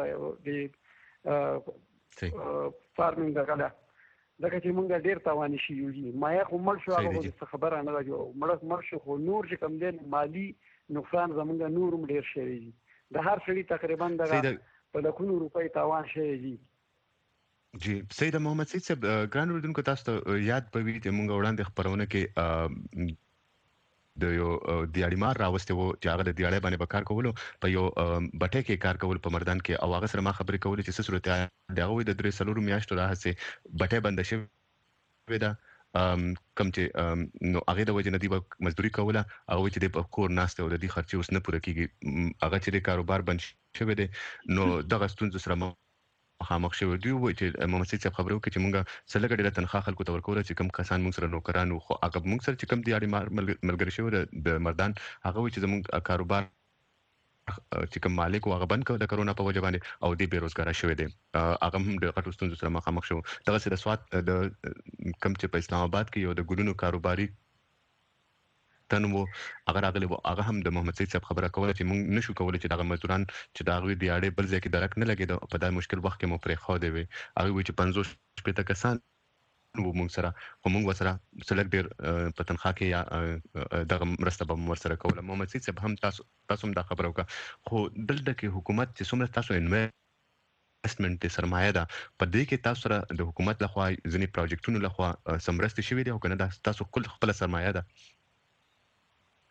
د فارمینګ دغه ده ځکه چې موږ ډېر تاواني شوي دي مایه خو مړ شو هغه څه خبره نه ده مړ شو خو نور چې کوم دی مالي نقصان زموږ نور هم ډېر شوی دي د هر سړي تقریبا دغه په لکونو روپۍ تاوان شوی دي جی سید محمد سید صاحب ګران اردوونکو تاسو ته یاد به وي چې موږ وړاندې خبرونه کې د یو دیاړي مار راوسته وو چې هغه د دیاړي باندې به کار کولو په یو بټه کې کار کول په مردان کې او هغه سره ما خبرې کولې چې څه صورت دی هغه د 3 میاشتو راهسه بټه بند شوی دا کم چې نو هغه د وجه ندی به مزدوري کوله هغه چې د کور ناشته او د دې خرچي اوس نه پوره کیږي هغه چې د کاروبار بند شوی دی نو دغه ستونزې سره مخامخ شوی دی و چې محمد سید صاحب خبرو کې چې مونږه سره ډیره تنخواه خلکو ته ورکوله چې کم کسان مونږ سره نوکرانو خو هغه مونږ سره چې کم دیاړي ملګری شوی د مردان هغه چې زموږ کاروبار چې کوم مالک هغه بند کړ د کرونا په وجه باندې او د بیروزګار شوی دی هغه هم د غټو ستونزو سره مخامخ شو دغه سره سواد د کم چې په اسلام آباد کې یو د ګلونو کاروباري تنو هغه راغلی و هغه هم د محمد سید صاحب خبره کوله چې موږ نشو کولای چې دغه مزدوران چې دا غوي دی اړې بل ځای کې درک نه لګیدو په دا مشکل وخت کې مو پرې خو دی وي هغه وی چې 50 کسان و موږ سره خو موږ وسره سلک ډیر په تنخواه کې یا دغه مرسته به مو سره کوله محمد سید صاحب هم تاسو هم دا خبره وکړه خو دلته کې حکومت چې څومره تاسو انویسټمنټ سرمایه ده په دې کې تاسو سره د حکومت لخوا ځینې پروجیکټونو لخوا سمرستي شوی دی او کنه تاسو خپل سرمایه ده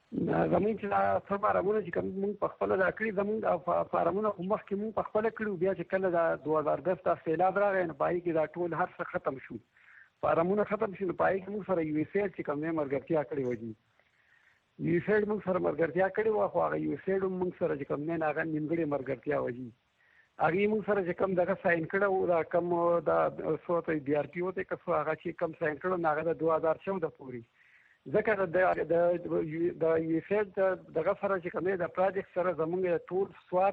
زمونږ چې دا فارمونه چې کوم موږ په خپل دا کړی زمونږ فارمونه خو مخکې موږ په خپل کړو بیا چې کله دا 2010 تا سیلاب راغی نو پای کې دا ټول هر څه ختم شو فارمونه ختم شو نو پای کې موږ سره یو ایس ایډ چې کوم مرګرتیا کړی و دي یو ایس ایډ موږ سره مرګرتیا کړی و خو هغه یو ایس ایډ موږ سره چې کوم نه هغه نیمګړی مرګرتیا و دي هغه موږ سره چې کوم دغه ساين کړو دا کم دا سوته بي ار پی او ته کڅو هغه چې کوم ساين کړو هغه د 2014 پورې ځکه د یو ایس ایډ دغه سره چې کوم د پروجیکټ سره زمونږ ټول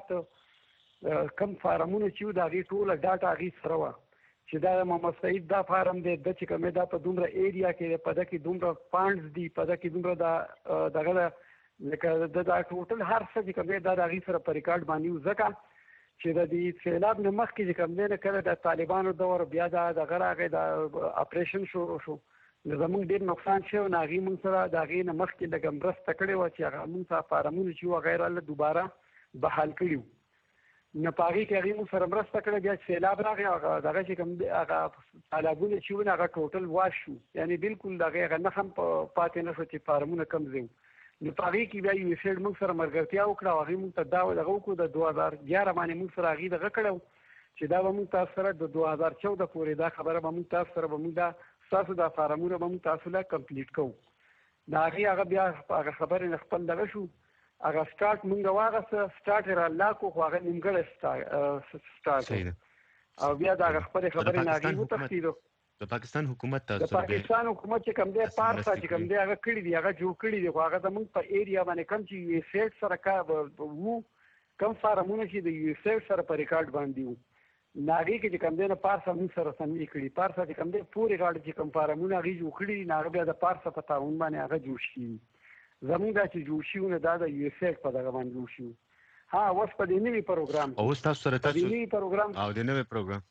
سوات کم فارمونه چې دا غي ټول ډاټا غي سره و چې دا محمد سعید دا فارم دی د چې کوم دا په دومره ایریا کې په دغه دومره فانډز دی په دغه دومره دا دغه لکه دا ټوټل هر څه چې کوم دا غي سره په ریکارډ باندې ځکه چې د دې سیلاب نه مخکې چې کوم دی نه کړه د طالبانو دور بیا دا دغه راغی دا اپریشن شروع شو نو زمونږ ډېر نقصان شو نو هغې مونږ سره د هغې نه مخکې لږه مرسته کړې وه چې هغه مونږ سره فارمونه چې وو غیر الله دوباره بحال کړي وو نو په هغې کې هغې مونږ سره مرسته کړې بیا چې سیلاب راغی هغه دغه چې کوم دی هغه تالابونه چې وو هغه ټوټل واش شو یعنی بالکل د هغې هغه نه هم پاتې نه شو چې فارمونه کم ځای نو په هغې کې بیا یو ایس ایډ موږ سره ملګرتیا وکړه او هغې موږ ته دا دغه وکړو د 2011 باندې موږ سره هغې دغه کړی چې دا به موږ تاسو سره د 2014 پورې دا خبره به موږ تاسو سره به موږ دا ستاسو دا فارمونه به موږ تاسو له کمپلیټ کوو د هغې هغه بیا هغه خبرې نه خپل دغه شو هغه سټارټ موږ واغسته سټارټ یې رالاک کړو خو هغه نیمګړی سټارټ او بیا د هغه خپلې خبرې نه هغې وتښتېدو د پاکستان حکومت د پاکستان حکومت چې کوم دی پارسا چې کوم دی هغه کړی دی هغه جوړ کړی دی خو هغه زموږ په ایریا باندې کم چې یو ایس ایډ سره کار وو کم فارمونه چې د یو ایس ایډ سره په ریکارډ باندې وو نو هغې کې چې کوم دی نه پارسا موږ سره سمې کړي پارسا چې کوم دی پورې غاړه چې کوم فارمونه هغې جوړ کړي دي نو هغه بیا د پارسا په تعاون باندې هغه جوړ شوي زموږ دا چې جوړ شوي نو دا د یو ایس ایډ په دغه باندې جوړ شوي ها اوس په دې نوي پروګرام اوس تاسو سره تاسو او د نوي پروګرام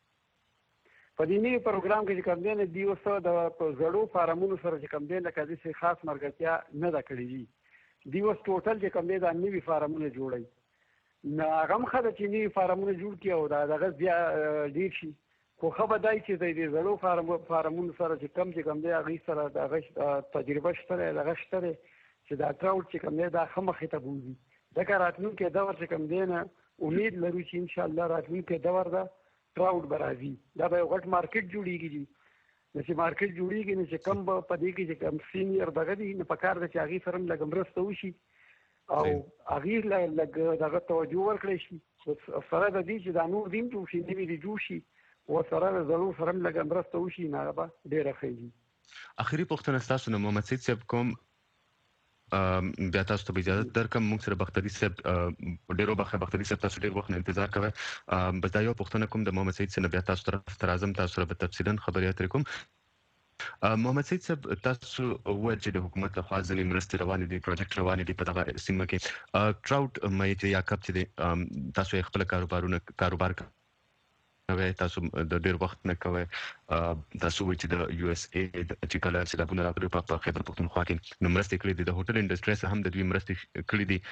په دې نوي پروګرام کې چې کوم دی نه دي اوس د زړو فارمونو سره چې کوم دی لکه داسې خاص مرګتیا نه ده کړې دي دوی اوس ټوټل چې کوم دی دا نوي فارمونه جوړوي نو هغه هم ښه ده چې نوي فارمونه جوړ کړي او د هغه بیا ډېر شي خو ښه به دی چې د دې زړو فارمونو سره چې کوم دی هغې سره د هغه تجربه شته دی دغه شته دی چې دا ټراوټ چې کوم دی دا ښه مخې ته بوځي ځکه راتلونکی دور چې کوم دی نه امید لرو چې انشاءالله راتلونکی دور ده ټراوټ به راځي دا به یو غټ مارکیټ جوړېږي نو چې مارکیټ جوړېږي نو چې کم به په دې کې چې کم سینیر دغه دي نو په کار ده چې هغې سره هم لږ مرسته وشي او هغې لږ دغه توجه ورکړی شي سره د دې چې دا نور دي هم جوړ شي نوي دي جوړ شي او سره د زړو سره هم لږ مرسته وشي نو هغه به ډېره ښه وي اخري پوښتنه ستاسو نه محمد سید صاحب کوم بیا تاسو ته اجازه درکم موږ سره بختري صاحب ډیرو بختري صاحب تاسو ډیر وخت انتظار کوئ بس دا یو پوښتنه کوم د محمد سعید سره بیا تاسو طرف اعظم تاسو سره په تفصیلا خبرې اترې کوم محمد سعید صاحب تاسو وایي چې د حکومت لخوا ځینې مرستې روانې دي پروجیکټ روانې دي په دغه سیمه کې ټراوټ مې یا کب چې تاسو خپل کاروبار کوي تاسو د ډیر وخت نه کوي تاسو چې د یو اس ای چې کله سیلابونه راغلي په خیبر پختونخوا کې نو مرستې کړې دي د هوټل انډسټری سره هم د دوی مرستې کړې دي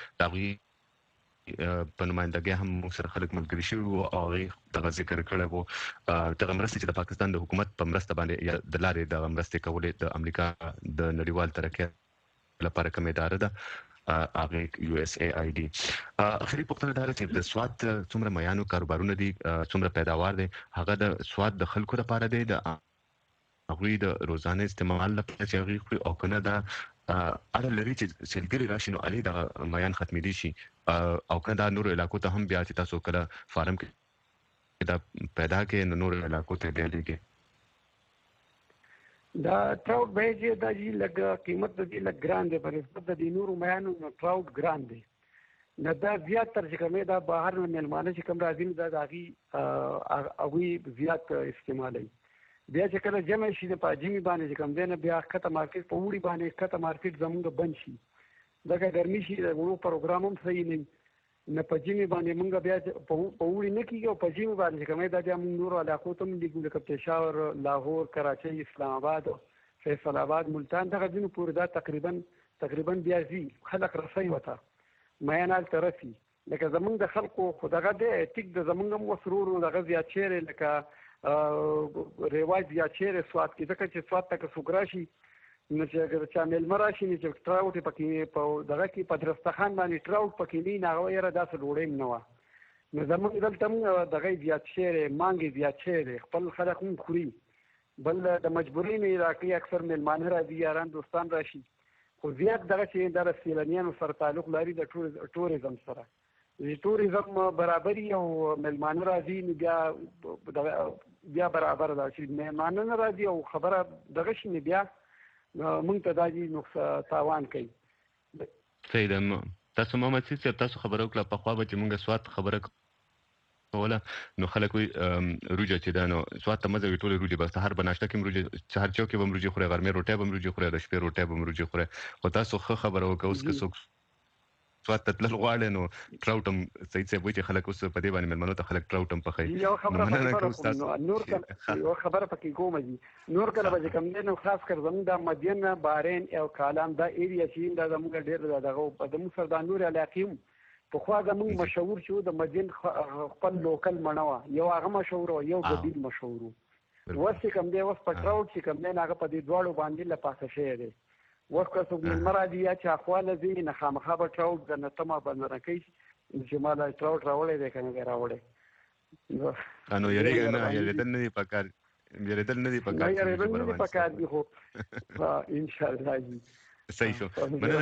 دا په نمائندګۍ هم موږ سره خلک ملګري شوي او هغې دغه ذکر کړی و دغه مرستې چې د پاکستان د حکومت په مرسته باندې یا د لارې دغه مرستې کولې د امریکا د نړیوال ترقۍ لپاره کومه اداره ده هغه یو اس ای آی ډي اخري پوښتنه دا ده چې د سواد څومره میانو کاروبارونه دي څومره پیداوار دي هغه د سواد د خلکو لپاره دی د هغوی د روزانه استعمال لپاره چې هغوی خوري او کنه دا اړه لري چې سیلګري راشي نو علي د میان ختمېدي شي او کنه دا نور علاقو ته هم بیا چې تاسو کله فارم کې دا پیدا کې نو نور علاقو ته بیا لګي دا ټراوټ به چې دا جی لګ قیمت د دې لګ ګران دی په نسبت د نورو میانو ټراوټ ګران دی نو دا زیات تر چې کومه دا بهر نه ملمانه چې کوم راځي دا داغي هغوی زیات استعمالوي بیا چې کله جمع شي د پاجمی باندې چې کوم دی نه بیا کته مارکیټ په وړي باندې کته مارکیټ زمونږ بند شي دغه ګرمي شي د وړو پروګرام هم صحیح نه نه پجمی باندې مونږ بیا په وړي نه کیږي او پجمی باندې کومه دا بیا موږ نور علاقو ته موږ لکه پېښور لاهور کراچۍ اسلام آباد فیصل آباد ملتان دغه ځینو پورې دا تقریبا بیا زی خلک رسۍ وته میانال طرفي لکه زمونږ د خلکو خو دغه دی ټیک د زمونږ هم وسرور دغه زیات چیرې لکه رواج زیات چیرې سواد کې ځکه چې سواد ته که څوک راشي نو چې چا میلمه راشي نو چې ټراوټ پکې په دغه کې په درستخان باندې ټراوټ پکې نه هغه یې داسې ډوډۍ نه وه نو زمونږ دلته دغه زیات شی دی مانګې زیات شی دی خپل خلک هم خوري بل د مجبورۍ نه راکړي اکثر میلمانه راځي یاران دوستان راشي خو زیات دغه چې د سیلانیانو سره تعلق لري د ټوریزم سره د ټوریزم برابري او میلمانه راځي نو بیا برابر ده چې میلمانه نه راځي او خبره دغه شي بیا مونږ ته داجي نقص تاوان کوي صحیح ده تاسو محمد سید صاحب تاسو خبرو کړه په خوا به چې مونږ سواد خبره کوله نو خلک وي روجه چې دا نو سواد ته مزه وي ټول روجه به سحر بناشته کې روجه سحر چوکي به روجه خوري غرمه روټه به روجه خوري د شپې روټه به روجه خوري خو تاسو خبره وکړه اوس که څوک سواد ته تل غواړي نو ټراوټم صحیح څه وایي چې خلک اوس په دې باندې ملمنو ته خلک ټراوټم پخې یو خبره نور یو خبره پکې کوم دي نور کله به کوم نه خاص کر زموږ د مدینه بارین او کالام دا ایریا چې دا زموږ ډېر دغه په د موږ سره د نور علاقې په خوا زموږ مشهور شو د مدین خپل لوکل منوا یو هغه مشهور یو بدیل مشهور واسه کوم دی وس په ټراوټ چې کوم نه هغه په دې دواړو باندې لپاسه شي دی وکړه څو مرادي یا چې اخواله دي نه خامخا به ټراوټ د نتمه باندې کوي چې مال ټراوټ راوړې ده کنه راوړې انو یریګ نه یریدل نه دی پکار یریدل نه دی پکار یریدل نه دی پکار دی خو ان شاء الله جی صحیح شو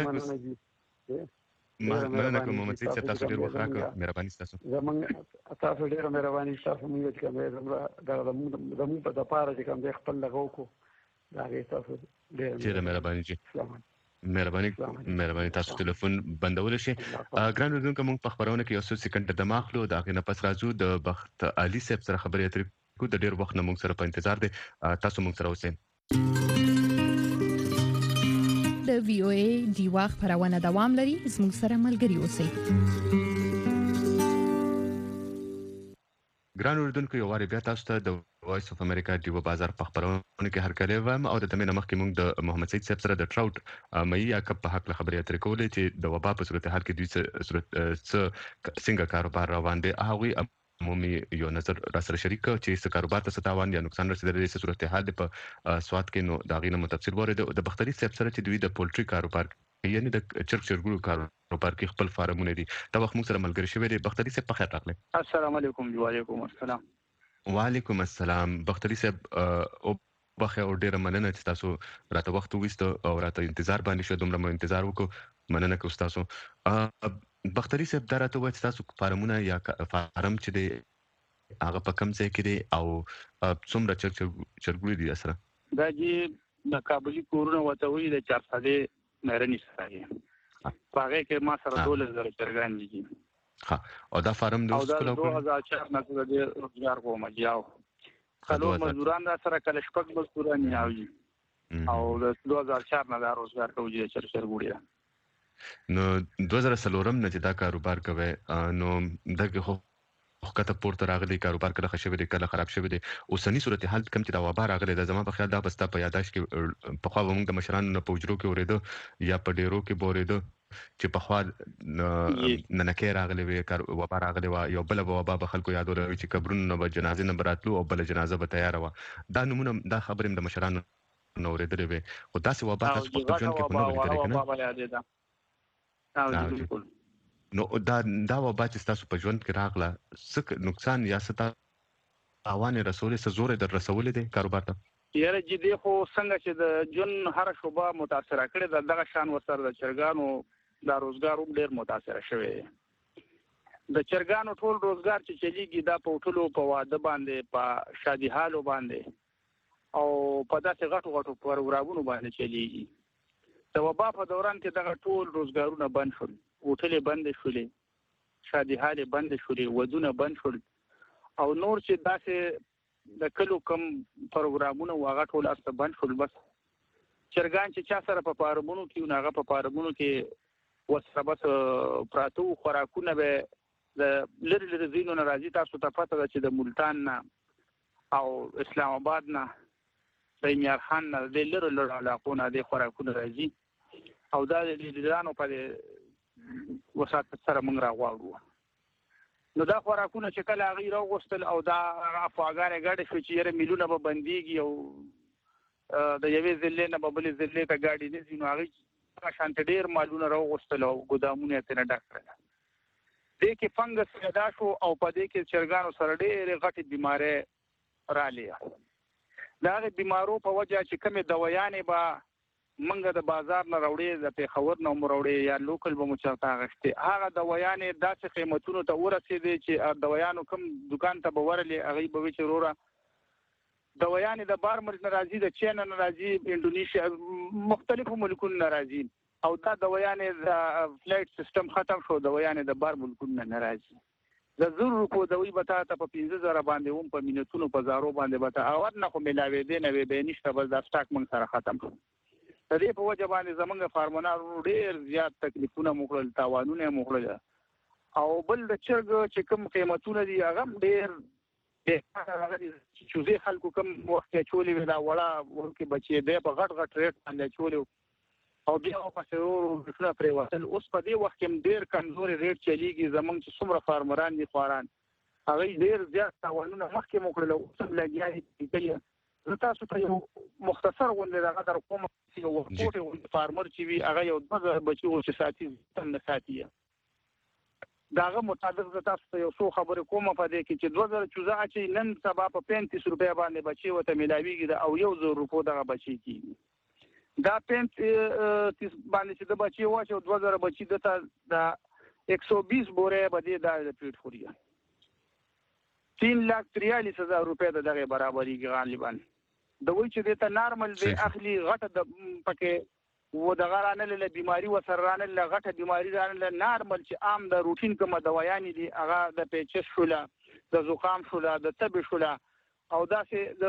مننه کوم محمد سید تاسو ډیر وخت راکړه مهرباني تاسو زمونږ تاسو ډیر مهرباني تاسو موږ چې کوم زموږ په دپاره چې کوم خپل لغو کو دا تاسو ډیر مهرباني جی مهرباني تاسو ټلیفون بندول شي ګران اوردونکو موږ په خبرونه کې یو څو سکند د ماخلو دا غنه پس راځو د بخت علي صاحب سره خبرې اترې کو د ډیر وخت نه موږ سره په انتظار دي تاسو موږ سره اوسئ د وی او ای دی واخ پرونه دوام لري زموږ سره ملګری اوسئ ګران اوردونکو یو واری بیا تاسو ته د وایس اف امریکا دیو بازار په خبرونه کې هر کله وایم او د تمنه مخکې موږ د محمد سید صاحب سره د ټراوټ مې یا کپ په حق خبرې اترې کولې چې د وبا په صورت حال کې دوی څنګه کاروبار روان دي هغه عمومي یو نظر را سره شریک چې څه کاروبار ته ستاوان یا نقصان رسیدلی د صورت حال په سواد کې نو دا غینه متفصیل وره د بختري صاحب سره چې دوی د پولټري کاروبار یعنی د چرګ کاروبار کې خپل فارمونه دي دا وخت موږ سره ملګری شوی دی بختري صاحب په خیر راغلی السلام علیکم وعلیکم السلام وعلیکم السلام بختري صاحب او بخیر او ډیر مننه چې تاسو راته وخت وېست او راته انتظار باندې شو دومره مو انتظار وکړو مننه کوم تاسو بختري صاحب درته وایي تاسو فارمونه یا فارم چې دی هغه په کوم ځای کې دی او څومره چرګوړي دي سره دا چې د کابلي کورونه وته وي د 400 مېرنی سره هغه کې ما سره 2000 چرګان دي ها او دا فارم د 2004 نه د روزګار کوم یاو خلو مزدوران را سره کله شپږ مزدوران یاوي او د 2004 نه دا روزګار کوي چې چرګوړي نو 2003 نه چې دا کاروبار کوي نو دغه وخت پورته راغلي کاروبار کله خشوي دي کله خراب شوی دي اوسنی صورتحال کم چې دا وبا راغلي د زما په خیال دا بستا په یاداش کې په خوا موږ د مشرانو نه پوجرو کې اوریدو یا په ډیرو کې بوریدو چې په خوا ننکې راغلي وي وبا راغلي و یو بل وبا به خلکو یادول چې قبرونو به جنازې نه براتلو او بل جنازه به تیار و دا نمونه دا خبرې د مشرانو نو اوریدلې وي خو تاسو وبا تاسو په ژوند کې نه لیدل کنه نو دا وبا چې تاسو په ژوند کې راغله څه نقصان یا څه تاوان رسول څه زور در رسول دي کاروبار ته یاره جدي خو څنګه چې د جون هر شوبه متاثر کړي دغه شان وسره د چرګانو د روزګار ډېر متاثر شوی د چرګانو ټول روزګار چې چلیږي دا په ټولو په واده باندې په شادي حالو باندې او په داسې غټو پروګرامونو باندې چلیږي د وبا په دوران کې دغه ټول روزګارونه بند شول هوټلې بند شولې شادي حالې بند شولې ودونه بند شول او نور چې داسې د کلو کم پروګرامونه واغه ټول اصله بند شول بس چرګان چې چا سره په فارمونو کې ناغه په فارمونو کې وسره بس پراتو خوراکونه به د لری زینو ناراضي تاسو ته پته ده چې د ملتان نه او اسلام آباد نه د میارخان نه د لری علاقونه د خوراکونه راځي او دا د لیدانو په وسات سره موږ راغواړو نو دا خوراکونه چې کله غیر اوغستل او دا افواګانې ګډه شو چې یره میلیونه به بنديږي او د یوې ضلع نه بلې ضلع ته ګاډي نه ځي نو هغه شانت ډېر مالونه راوغوښتل او ګودامونه یې نه ډک کړل. دې کې فنګس پیدا شو او په دې کې چرګانو سره ډېرې غټې بیمارۍ رالې. د هغې بیمارو په وجه چې کومې دوايانې به منګه د بازار نه راوړې د پېښور نه مو راوړې یا لوکل به مو چېرته اخیستې هغه دوايانې داسې قیمتونو ته ورسېدې چې دوايانو کوم دکان ته به ورلې هغې به وي چې وروره دوايانې د بار ملک نه راځي د چین نه راځي انډونیشیا مختلفو ملکونو نه راځي او دا دوايانې د فلایټ سیستم ختم شو دوايانې د بار ملکونو نه راځي. د 100 روپو دوی به تا ته په 15,000 باندې هم په منټونو په زارو باندې به ته اول نه خو ملاوېدې نه وې به نشته بس دا سټاک موږ سره ختم شو. د دې په وجه باندې زمونږ فارمرانو ډېر زیات تکلیفونه مو کړل تاوانونه یې مو کړل او بل د چرګ چې کوم قیمتونه دي هغه هم ډېر چې چوزې خلکو کوم وخت یې اچولې وې دا وړه وړوکې بچې دی په غټ غټ ریټ باندې اچولې او بیا ورپسې ورو پرېوتل. اوس په دې وخت کې هم ډېر کمزوري ریټ چلیږي زمونږ چې څومره فارمران دي خواران هغوی ډېر زیات تاوانونه مخکې مو کړل اوس هم لګیا دي کوي. زه تاسو ته یو مختصر غونډې دغه در کوم چې یو ورکوټې غونډې فارمر چې وي هغه یو 2,000 بچي و چې ساتي تل نه ساتي د هغه مطابق زه تاسو ته یو څو خبرې کوم په دې کې چې 2,000 چوزه اچوي نن سبا په 35 روپۍ باندې بچي ورته میلاویږي او 1,000 روپو دغه بچي کېږي. دا 35 باندې چې د بچي واچو 2,000 بچي دته د 120 بورې به دې د پیټ خوري 3,43,000 روپۍ د دغه برابرېږي غالبا د وایي چې دې ته نارمل دی اخلي غټه د پکې و دغه رانله بیماری وسره رانله غټه بیماری رانله نارمل چې عام د روټین کومه دوايانې دي هغه د پیچس شوله د زکام شوله د تبې شوله او داسې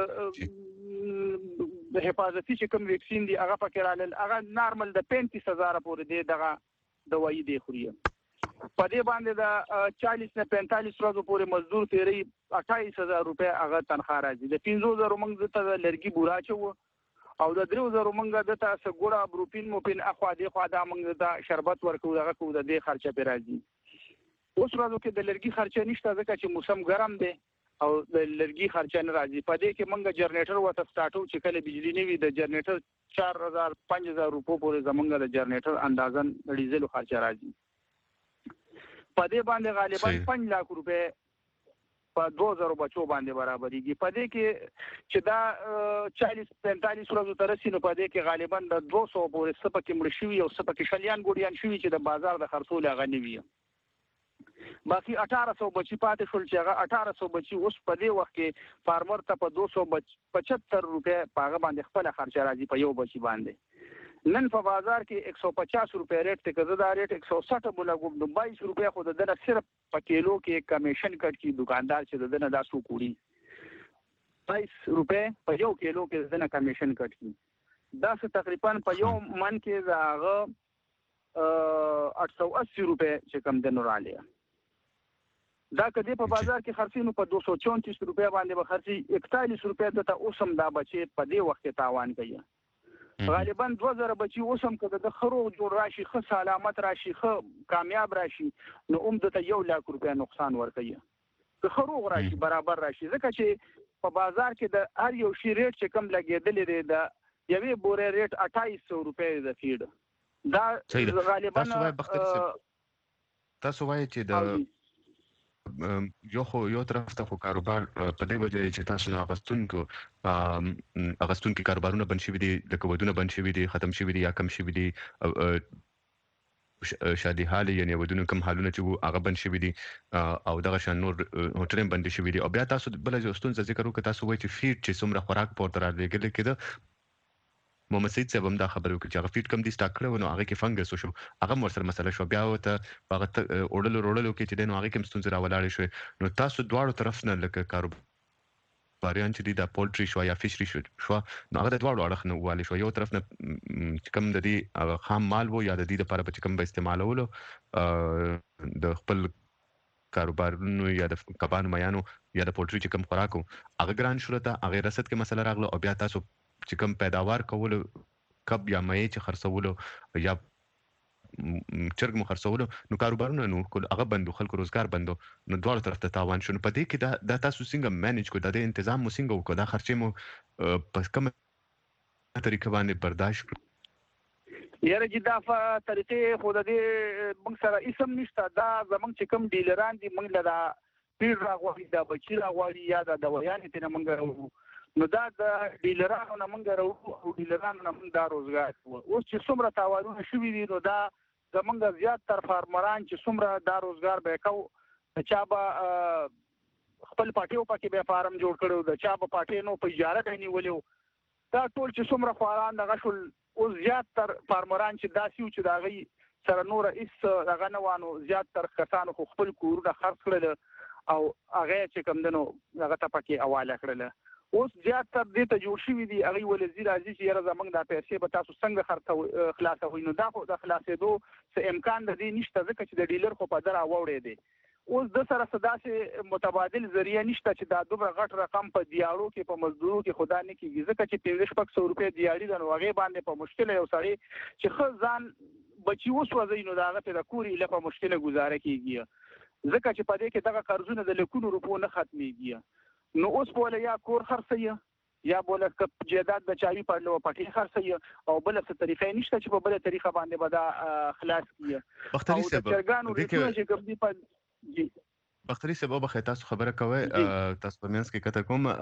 د حفاظتي چې کوم ویکسین دی هغه پکې رالل هغه نارمل د 35,000 پورې دی دغه دوايي دی خوري. په دې باندې د 40 نه 45 ورځې پورې مزدور تیری 28,000 روپۍ هغه تنخواه راځي. د 15,000 موږ ته لرګي بورا چو او د 3,000 موږ ته سګوړه بروپین موپین اخوا دی خوا دا موږ ته شربت ورکو دغه کو د دې خرچه پې راځي. اوس ورځو کې د لرګي خرچه نشته ځکه چې موسم ګرم دی او د لرګي خرچه نه راځي. په دې کې موږ جنریټر ورته سټارټو چې کله بجلی نه وي د جنریټر 4,000-5,000 روپو پورې زمونږ د جنریټر اندازن ډیزل خرچه راځي. په دې باندې غالبا 5 لک روپۍ په 2,000 بچو باندې برابرېږي. په دې کې چې دا 40-45 ورځو ته رسي نو په دې کې غالبا د 200 پورې څه پکې مړه شوي او څه پکې شلیان ګوډیان شوي چې د بازار د خرڅولو هغه نه وي. باقي 1800 بچي پاتې شول چې هغه 1800 بچي اوس په دې وخت کې فارمر ته په 275 روپۍ په هغه باندې خپله خرچه راځي په یو بچي باندې. نن په بازار کې 150 روپۍ ریټ ته که زه دا ریټ 160 بولګم نو 22 روپۍ خو د دنه صرف په کیلو کې کمیشن کټ کی دکاندار چې د دنه دا څو کوړي 22 روپۍ په یو کیلو کې د دنه کمیشن کټ کی دا څه تقریبا په یو من کې زاغه 880 روپۍ چې کم دنو رااله دا کدی په بازار کې خرڅینو په 234 روپۍ باندې به خرڅي 41 روپۍ ته اوسم دا بچي په دې وخت تاوان کوي. غالبا 2,000 بچي اوسم کده د خروغ جوړ راشي خو سلامت راشي خو کامیاب راشي نو د 1 لک روپۍ نقصان ورکوي. که خروغ راشي برابر راشي ځکه چې په بازار کې د هر یو شی ریټ چې کم لګیدلې دی د یوې بورې ریټ 2800 روپۍ د فیډ دا غالبا تاسو وایي چې د یو طرف ته خو کاروبار په دې وجه چې تاسو نه اغستونکو کاروبارونه بند شوي دي لکه ودونه بند شوي دي ختم شوي دي یا کم شوي دي شادي حال یعنی ودونه کم حالونه چې هغه بند شوي دي او دغه شان نور هوټلونه بند شوي دي او بیا تاسو بل ځای ستونزه ذکر وکړه تاسو وایي چې فیډ چې څومره خوراک پورته راغلی کېده محمد سید صاحب هم دا خبره وکړه چې هغه فیډ کم دي سټاک کړی نو هغه کې فنګس وشو هغه ورسره مسله شو بیا ورته هغه وړلو کې چې دی نو هغې کې هم ستونزې راولاړې شوې نو تاسو دواړو طرف نه لکه کاروباریان چې دي دا پولټري شوه یا فشري شوه نو هغه د دواړو اړخ نه ووالې شوه یو طرف نه چې کوم د دې خام مال و یا د دې دپاره به چې کوم به استعمالولو د خپل کاروبارونو یا د کبانو میانو یا د پولټري چې کوم خوراک و هغه ګران شو ته هغې رسد کې مسله راغله او بیا تاسو چې کوم پیداوار کولو کب یا مې چې خرڅولو یا چرګ مو خرڅولو نو کاروبارونه نو هغه بندو خلکو روزګار بندو نو دواړو طرف ته تاوان شو نو په دې کې دا تاسو څنګه مینج کو دا د تنظیم مو څنګه وکړو دا خرچې مو په کوم طریقه باندې برداشت کړو؟ یاره چې دا طریقې خو د دې موږ سره اسم نشته. دا زموږ چې کوم ډیلران دي موږ له دا پیر راغواړي دا بچی راغواړي یا دا دوایانې ته نه موږ راوړو، نو دا د ډیلرانو نه موږ راوړو او ډیلرانو نه موږ دا روزګار کوو. اوس چې څومره تاوانونه شوي دي نو دا زموږ زیات تر فارمران چې څومره دا روزګار به کوو، چا به خپل پټیو پکې به فارم جوړ کړو، د چا به پټې نو په اجاره به نیولیو. دا ټول چې څومره خواران دغه شول اوس زیات تر فارمران چې داسې و چې د هغوی سره نوره هېڅ دغه نه وانو، زیات تر کسانو خو خپل کورونه خرڅ کړل او هغه چې کوم دنو هغه ته پکې حواله کړل. اوس زیات تر دې ته جوړ شوي دي هغوی ولې ځي راځي چې یاره زموږ دا پیسې به تاسو څنګه خلاصوئ. نو دا خو د خلاصېدو څه امکان د دې نشته ځکه چې د ډیلر خو په ده راوړی دی. اوس د سره څه داسې متبادل ذریعه نشته چې دا دومره غټ رقم په دیاړو کې په مزدورو کې خو دا نه کېږي، ځکه چې 1500 روپۍ دیاړي ده نو هغې باندې په مشکله یو سړی چې ښه ځان بچي وسوځوي نو د هغه پرې د کور ایله په مشکله ګزاره کېږي، ځکه چې په دې کې دغه قرضونه د لکونو روپو نه ختمېږي. نو اوس بوله یا کور خرڅوي یا بوله جیداد د چاوي پټې خرڅوي او بله څه طریقه نشته چې په بله طریقه باندې به دا خلاص کړي. او د چرګانو ریټونه چې کوم دي په بختري صاحب وبخښئ تاسو خبره کوئ، تاسو په منځ کې قطع کوم.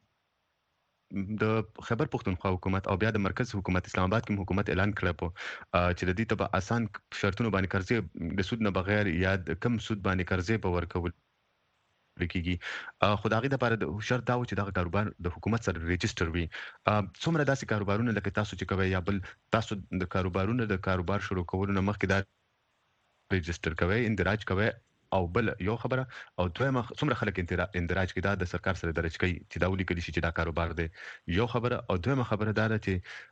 د خیبر پښتونخوا حکومت او بیا د مرکز حکومت اسلام آباد کې حکومت اعلان کړی چې د دې ته به اسان شرطونو باندې قرضې د سود نه بغیر یا د کم سود باندې قرضې به ورکول کېږي. خو د هغې دپاره د شرط دا و چې دغه کاروبار د حکومت سره رجسټر وي. څومره داسې کاروبارونه لکه تاسو چې کوئ یا بل تاسو د کاروبارونو د کاروبار شروع کولو نه مخکې دا رجسټر کوئ، اندراج کوئ؟ او بل یو خبره او دویمه څومره خلک اندراج کوي دا د سرکار سره درج کوي چې دا ولیکلی شي چې دا کاروبار دی، یو خبره. او دویمه خبره دا ده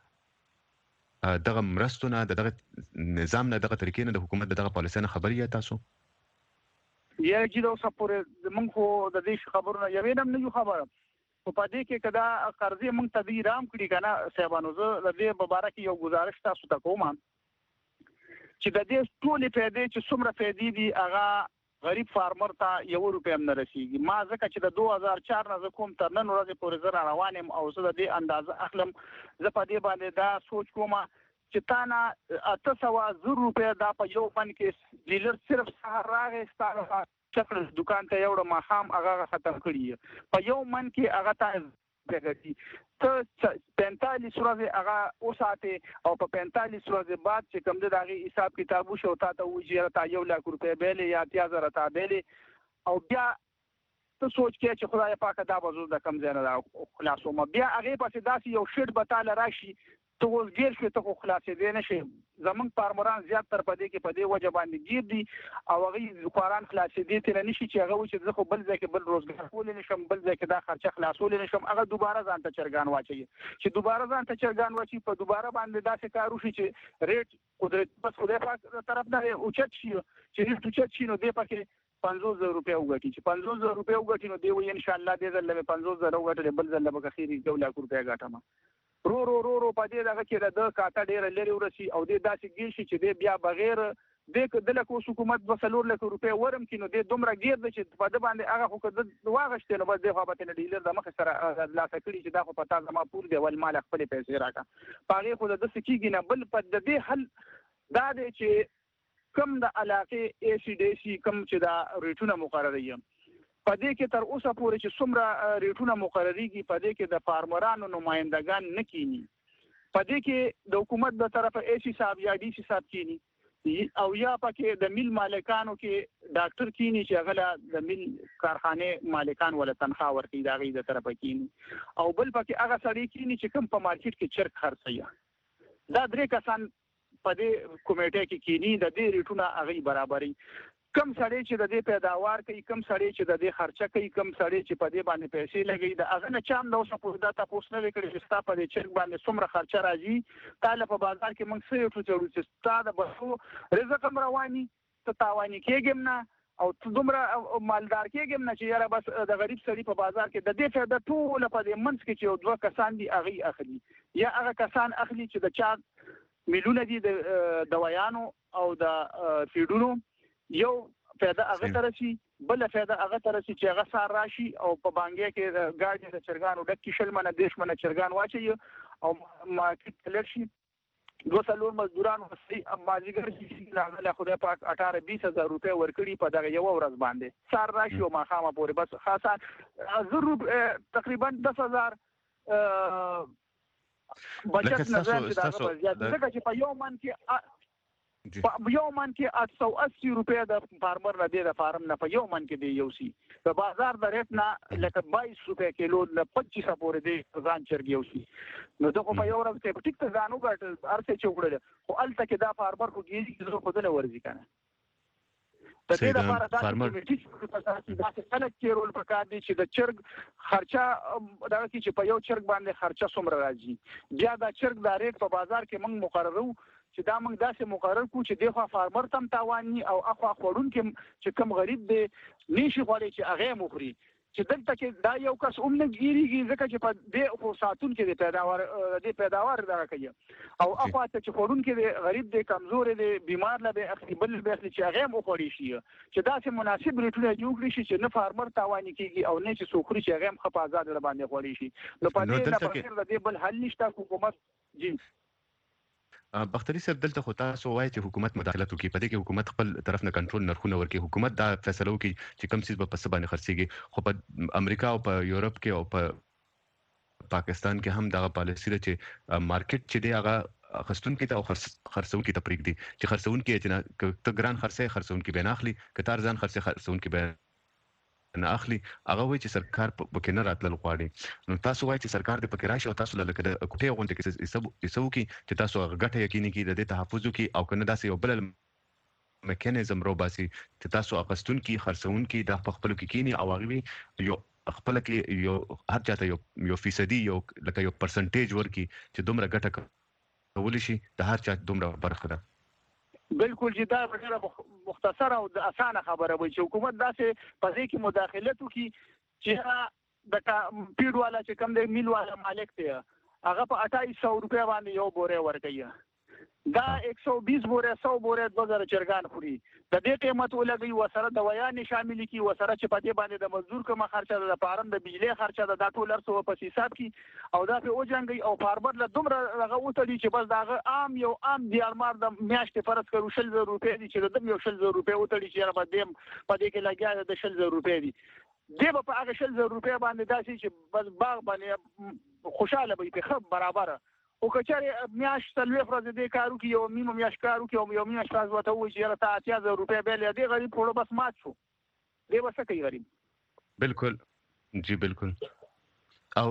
چې دغه مرستو نه دغه نظام نه دغه طریقې نه د حکومت دغه پالیسۍ نه خبر یې تاسو؟ یا چې دا اوسه پورې موږ خو د دې خبرونه یوې نه یو خبره، خو په دې کې که دا قرضې موږ ته دوی رام کړي که نه صاحبانو، زه د دې په باره کې یو گزارش تاسو ته کوم چې د دې ټولې پیدې چې څومره پیدې دي هغه غریب فارمر ته 1 روپۍ هم نه رسیږي. ما ځکه چې د 2004 نه زه کوم تر نن ورځې پورې زه را روان یم او زه د دې اندازه اخلم، زه په دې باندې دا سوچ کوم چې تا نه 800 روپۍ دا په یو من کې ډیلر صرف سهار راغی ستا چکر دکان ته یوړه ماښام هغه ختم کړي په یو من کې هغه ته ته 45 ورځې هغه وساتې او په 45 ورځې بعد چې کوم د هغې حساب کتاب وشي او تا ته ووایي چې تا 1 لک روپۍ بیلې یا 80,000 تا بیلې او بیا ته سوچ کې چې خدای پاکه دا به زه د کوم ځای نه خلاصوم. بیا هغې پسې داسې یو شیټ به تاله راشي ته اوس ګیر شوې ته خو خلاصېدی نه شې. زموږ فارمران زیات تر په دې کې په دې وجه باندې ګیر دي او هغوی خواران خلاصېدی ته نه شي چې هغه وایي چې زه خو بل ځای کې بل روزګار کولی نه شم، بل ځای کې دا خرچه خلاصولی نه شم، هغه دوباره ځان ته چرګان واچوي. چې دوباره ځان ته چرګان واچوي په دوباره باندې داسې کار وشي چې ریټ قدرت بس خدای پاک طرف نه اوچت شي، چې ریټ اوچت شي نو دې پکې 50,000 روپۍ وګټي، چې 50,000 روپۍ وګټي نو دی وایي انشاءالله دې ځل به 50,000 وګټلې بل ځل به که خیر 1 لک روپۍ ګټم. رو رو رو رو په دې دغه کې د کاته ډېره لرې ورسي او دې داسې ګیر شي چې دې بیا بغیر د لک اوس حکومت 2 لک روپۍ ورم کړي نو دې دومره ګیر دی چې په ده باندې هغه خو که د واغشتې نو بس دې خوا به ترې ډیلر د مخې سره ترلاسه کړي چې دا خو په تا زما پور دی ول ماله خپلې پیسې راکړه. په هغې خو د داسې کېږي نه. بل په د دې حل دا دی چې کم د علاقې ایسي ډیسي کم چې دا ریټونه مقرروي په دې کې تر اوسه پورې چې څومره ریټونه مقرریږي په دې کې د فارمرانو نمایندګان نه کینی، په دې کې د حکومت د طرفه ایسي صاحب یا ډي سي صاحب کینی او یا پکې د میل مالکانو کې ډاکټر کینی چې هغه د میل کارخانه مالکان ولا تنخواه ورکړي د هغې د طرفه کینی او بل پکې هغه سړی کینی چې کوم په مارکیټ کې چرګ خرڅوي. دا 3 کسان په دې کمیټه کې کینی د دې ریټونه هغې برابري. کم سړی چې د دې پیداوار کوي، کم سړی چې د دې خرچه کوي، کم سړی چې په دې باندې پیسې لګوي، د هغه نه چا هم د اوسه پورې دا تپوس نه دی کړی چې ستا په دې چرګ باندې څومره خرچه راځي، تا له په بازار کې موږ څه یو چړو چې ستا د بسو رزق هم رواني ته تاواني کېږم نه او ته دومره مالدار کېږم نه چې یاره بس د غریب سړي په بازار کې د دې فایده ټوله په دې منځ کې چې یو 2 کسان دي هغې اخلي یا هغه کسان اخلي چې د چا میلونه دي د دوایانو او د فیډونو. یو فایده هغه ته رسي، بله فایده هغه ته رسي چې هغه سهار راشي او په بانګې کې ګاډي د چرګانو ډک کړي 20 منه 30 منه چرګان واچوي او مارکیټ لرشي 200 مزدوران وسي مازیګر شي لاغله خدای پاک 18-20 روپے ورکړي په دغه یو ورځ باندې سار راشي او ماخامه پورې بس خاصه ضرور تقریبا 10,000 بچت نظر چې دغه ځکه چې په یو من کې 880 روپے د فارمر نه دی د فارم نه په یو من کې دی یو سی په بازار د ریټ نه لکه 22 روپے کیلو ل 25 پورې دی ځان چرګ یو سی نو دغه په یو ورځ کې ټیک ته ځانو ګټ ارڅه چوکړل او الته کې دا فارمر کو کیږي چې خو دنه ورزي کنه د دې لپاره دا چې خلک کې رول پکار دي چې د چرګ خرچه دا چې په یو چرګ باندې خرچه څومره راځي بیا دا چرګ د ریټ په بازار کې موږ مقررو چې دا موږ داسې مقرر کو چې دغه فارمر تم تاواني او اخوا خورون کې چې کم غریب دی نشي غواړي چې هغه مخري چې دلته کې دا یو کس نه ګیریږي ځکه چې په دې فرصتون کې د پیداوار دا کوي او اخوا ته چې خورون کې غریب دی کمزور دی بیمار لبه اخلي بل به چې هغه مخوري شي چې دا چې مناسب ریټونه جوړ شي چې نه فارمر تاواني کیږي او نه چې سوخري چې هغه خپ آزاد باندې خوري شي نو په دې نه بل حل نشته حکومت جی بختري صاحب دلته خو تاسو وایي چې حکومت مداخلت وکړي په دې کې حکومت خپل طرف نه کنټرول نرخونه ورکړي حکومت دا فیصله وکړي چې کم څه په سبا نه خرڅيږي خو په امریکا او په یورپ کې او په پاکستان کې هم دا پالیسی ده چې مارکیټ چې دی هغه خرڅون کې ته او خرڅون کې تپریک دي چې خرڅون کې چې ته ګران خرڅه خرڅون کې بین اخلي کتار ځان خرڅه خرڅون کې بین نه اخلي هغه وایي چې سرکار په نه راتلل غواړي نو تاسو وایي چې سرکار دې پکې راشي او تاسو لکه د کوټه غونډه کې حساب کې چې تاسو غټه یقیني کې د دې تحفظ کې او کنه داسې یو بل میکانیزم روباسي چې تاسو اقستون کې خرڅون کې د خپل کې کینی او هغه یو خپل کې یو هر چاته یو فیصدي یو لکه یو پرسنټیج ورکی چې دومره ګټه کول شي د هر چا دومره برخه ده بالکل چې دا ډېره مختصره او اسانه خبره وي چې حکومت داسې په دې کې مداخلت وکړي چې د پیډ والا چې کم دی میل والا مالک دی هغه په 2800 روپیا باندې یو بوره ورکوي دا 120 بوره 100 بوره 2000 چرګان خوري د دې قیمت ولګي وسره د ویان شامل کی وسره چې په دې باندې د مزدور کوم خرچه د پارم د بجلی خرچه د ټولر سو په حساب کې او دا په اوجنګي او فارمر له دومره هغه وتلی چې بس دا عام دی ارمار د میاشتې فرض کړو 60 روپے دي چې د 60 روپے وتلی چې را باندې په دې کې لګیا د 60 روپے دي دی په هغه 60 روپے باندې داسي چې بس باغ باندې خوشاله وي په خب برابر او کچاره میاش تلوي فرض دې کارو کې یو مینو میاش کارو کې یو میاش تاسو وته وي چې تا 8000 روپے به دې غریب ټول بس مات شو دې وسه کوي غریب بالکل جی بالکل او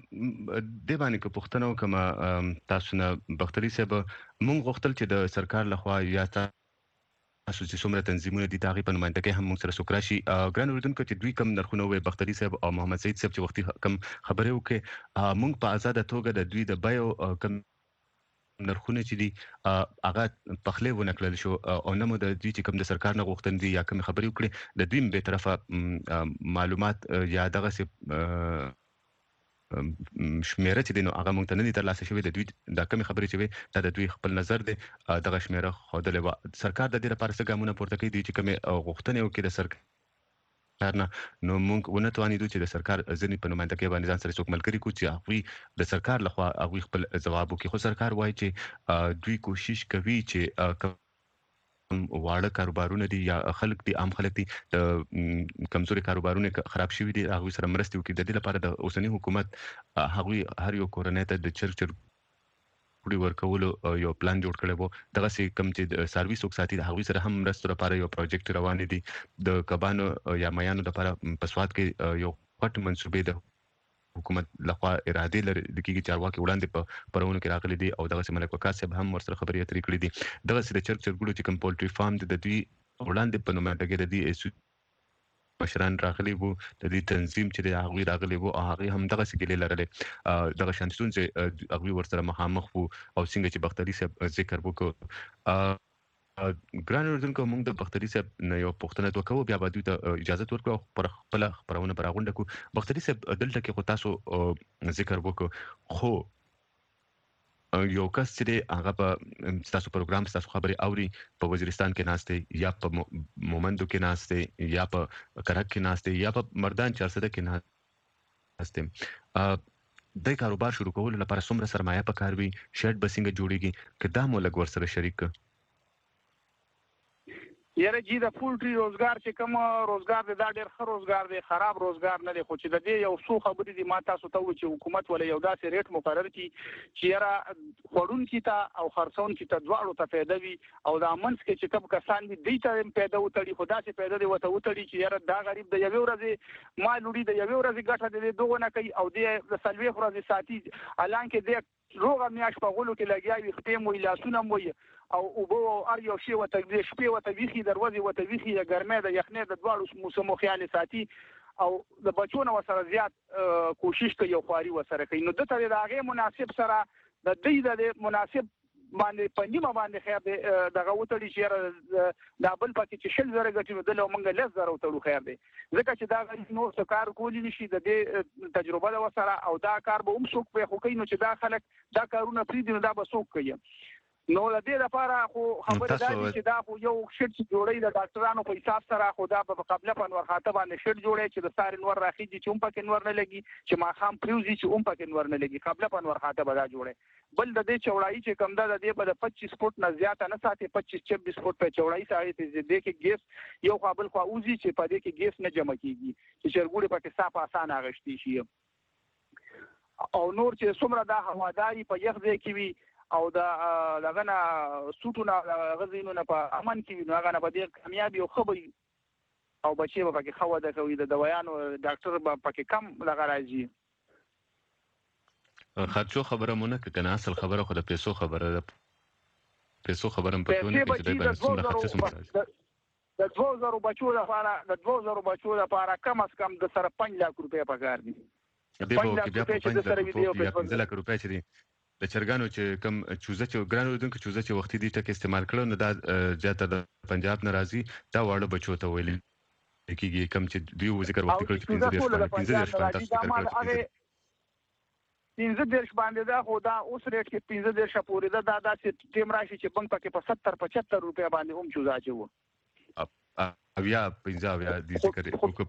د باندې کو پښتنو کما تاسو نه بختري صاحب مونږ غوښتل چې د سرکار لخوا یا تاسو چې څومره تنظیمونه دي تاغي په نمائندګۍ هم موږ سره سوکراشي ګران اوردونکو چې دوی کم نرخونه وي بختري صاحب او محمد سعید صاحب چې وختي کم خبرې وکړي موږ په آزاد توګه د دوی د بایو کم نرخونه چې دي هغه پخله ونکړل شو او نو د دوی چې کم د سرکار نه غوښتل دي یا کم خبرې وکړي د دوی به طرفه معلومات یا دغه سي شمیره چې دینو هغه مونږ ته نه دي ترلاسه شوی د دوی د کمی خبرې چې وي دا د دوی خپل نظر دی دغه شمیره خودلې و سرکار د دې لپاره څه ګامونه پورته کوي چې کومه غوښتنې وکړي د سرکار نه نو مونږ ونه توانیدو چې د سرکار ځنی په نمائندګۍ باندې ځان سره څوک ملګری کو چې هغه د سرکار لخوا هغه خپل ځواب وکړي خو سرکار وایي چې دوی کوشش کوي چې واړه کاروبارونه دي یا خلک دي عام خلک دي د کمزوري کاروبارونه خراب شوي دي هغه سره مرسته وکړي د دې لپاره د اوسنی حکومت هغه هر یو کورنۍ ته د چرچ پوری ورکولو یو پلان جوړ کړی وو دغه سي کم چې سرویس وکساتي هغه سره هم مرسته لپاره یو پروجیکټ روان دي د کبانو یا میانو لپاره په سواد کې یو غټ منسوبې ده حکومت لخوا اراده لري د کیږي چارواکي وړاندې په پرونو کې راغلي دي او دغه سیمه وکړه صاحب هم ورسره خبرې اترې کړې دي دغه سره چرګړو چې کوم پولټری فارم د دوی وړاندې په نمائندګۍ د دې مشران راغلي وو د دې تنظیم چې هغه راغلي وو هغه هم دغه سګلې لرلې دغه شانتون چې هغه ورسره مخامخ وو او څنګه چې بختري صاحب ذکر وکړ ګران اوردونکو موږ د بختري صاحب نه یو پوښتنه وکړو بیا به دوی ته اجازه ورکړو پر خپل خبرونه براغونډه کو بختري صاحب دلته کې خو تاسو ذکر وکړو خو یو کس چې هغه په تاسو پروګرام تاسو خبري اوري په وزیرستان کې ناشته یا په مومندو کې ناشته یا په کرک کې ناشته یا په مردان 400 کې ناشته د کاروبار شروع کولو لپاره څومره سرمایه پکار وي شرط به څنګه جوړیږي که دا مو لږ ورسره شریک یاره جی د پولټری روزګار چې کوم روزګار دی دا ډېر ښه روزګار دی خراب روزګار نه دی خو چې د دې یو څو خبرې دي ما تاسو ته و چې حکومت ولا یو داسې ریټ مقرر کړي چې یاره خوړونکي ته او خرڅونکي ته دواړو ته فایده وي او د منځ کې چې کوم کسان دي دوی ته پیدا وتړي خو داسې پیدا دی ورته وتړي چې یاره دا غریب د یوې ورځې ما لوړي د یوې ورځې ګټه دی دغه نه کوي او د څلوېښت ورځې ساتي حالانکه د روغه میاشت په غولو کې لګیا وي خپې مو لاسونه مو او اوبه او ار یو شی وته د شپې وته ویخي دروازې وته ویخي د ګرمۍ د یخنۍ د دواړو موسمو خیال ساتي او د بچونو سره زیات کوشش کوي او خواري وسره کوي نو د ته د هغه مناسب سره د دې د مناسب باندې پنځمه باندې خیر دی دغه وتړي چې دا بل پکې چې شل زره ګټي نو د لومنګ لږ زره وتړو خیر دی ځکه چې دا نو څه کار کولی نشي د دې تجربه د وسره او دا کار به هم څوک په خو کوي نو چې دا خلک دا کارونه پری دي نو دا به څوک کوي نو د دې لپاره خو خبره دا دي چې دا خو یو شټ جوړي د ډاکټرانو په حساب سره خو دا په قبله په نور خاطر باندې شټ جوړي چې د سار نور راخیږي چې هم پکې نور نه لګي چې ما خام پریوزي چې هم پکې نور نه لګي قبله په نور خاطر به دا جوړي بل د دې چوړای چې کم ده د دې په 25 فوټ نه زیاته نه ساتي 25-26 فوټ په چوړای سره ته دې کې ګیس یو قابل خو اوزي چې په دې کې ګیس نه جمع کیږي چې چرګوړي پکې صاف آسان اغشتي شي او نور چې څومره دا هواداري په یخ ځای کې وي او دا لغنه سوټونه غزینونه په امن کې نو هغه نه به ډیر کامیابی او خبري او بچي به پکې خو ده کوي د دوايانو ډاکټر به پکې کم لغه راځي خرچو خبره مونږ کنه اصل خبره خو د پیسو خبره ده پیسو خبره په تونه کې چې د باندې خرچه سم د 2000 بچو لپاره کم از کم د سره 5 لک روپیا پکار دي د بیا په 5 لک روپیا چې دي د چرګانو چې کم چوزه چې ګرانو دونکو چوزه چې وختي دي ټکه استعمال کړو نو دا جاته د پنجاب ناراضي دا واړه بچو ته ویل کېږي کم چې دوی ذکر وختي کړو چې 15 باندې دا خو دا اوس ریټ کې 15 پورې دا داسې ټیم راشي چې بنک پکې په 70-75 روپیا باندې هم چوزا چوي اویا 15 د ذکر کو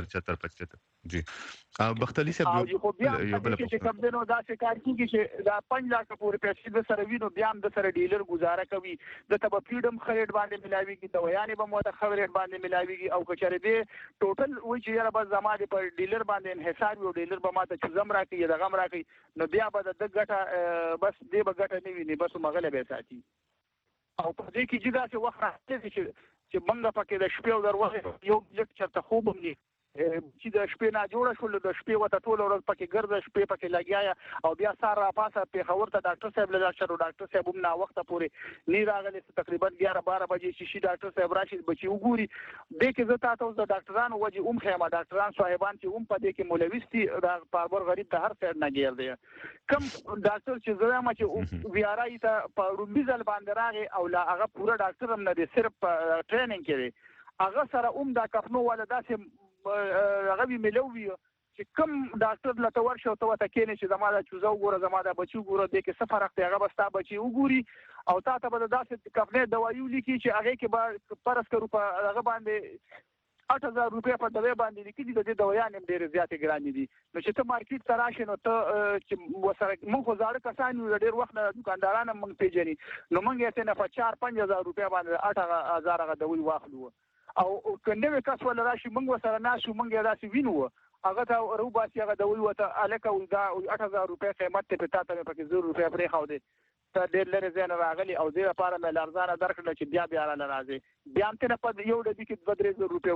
75 جی بختلی صاحب یو بل چې کوم دنو دا څه کار کیږي چې دا 5 لک پورې پیسې د سره وینو بیا هم د سره ډیلر گزاره کوي د تب فریډم خریډ باندې ملاويږي د ویانې به مو د خریډ باندې ملاويږي او کچره دې ټوټل وای چې یاره بس زماده پر ډیلر باندې انحصار یو ډیلر به ماته چې زم راکړي د غم راکړي نو بیا به د ګټه بس دې به ګټه نه ویني بس مغله به ساتي او په دې کې چې دا څه وخت راځي چې منګه پکې د شپې او دروازه یو لک چرته خوب هم چې د شپې نه جوړه شول د شپې وته ټول ورځ پکې ګرځه شپې پکې لګیا او بیا سار را پاسه په خبر ته ډاکټر صاحب له ډاکټر صاحب هم نا وخت پورې نه راغلی تقریبا 11-12 بجې چې ډاکټر صاحب راشي بچي وګوري د کې زه تاسو د ډاکټرانو وجه خیمه ډاکټران صاحبان چې هم په دې کې مولويستي د پاربر غریب ته هر څه نه ګیر دی کم ډاکټر چې زه ما چې ویارای ته په رومبیزل باندې راغی او لا هغه پورا ډاکټر هم نه دی صرف ټریننګ کوي هغه سره دا کفنو ولا داسې هغه وی ملوي چې کوم ډاکټر لته ورشه او ته کېنه چې زما د چوزو ګوره زما د بچو ګوره د کې سفر اخته هغه بستا بچي وګوري او تا ته به داسې کفنه دوايو لیکي چې هغه کې به پرس کرو په هغه باندې 8000 روپیا په دوا باندې لیکي د دوايان هم ډېر زیات ګران دي نو چې ته مارکیټ ته راشې نو ته چې وسره مونږ خو زاړه کسان یو ډېر وخت نه دکانداران مونږ پیژني نو مونږ یې ته نه په 4-5000 روپیا باندې 8000 هغه دوی واخلو او کنده کس ولا راشي مونږ سره ناشو مونږه داسې وینو هغه ته روباسي هغه دوی وته الکه دا 8000 روپیا قیمت ته پتا ته پکې 0 روپیا پرې خاو دي ته ډېر لري زین راغلي او دې لپاره مې لارزانه درکړل چې بیا را راځي بیا ته په یو د دې کې 2-3 روپیا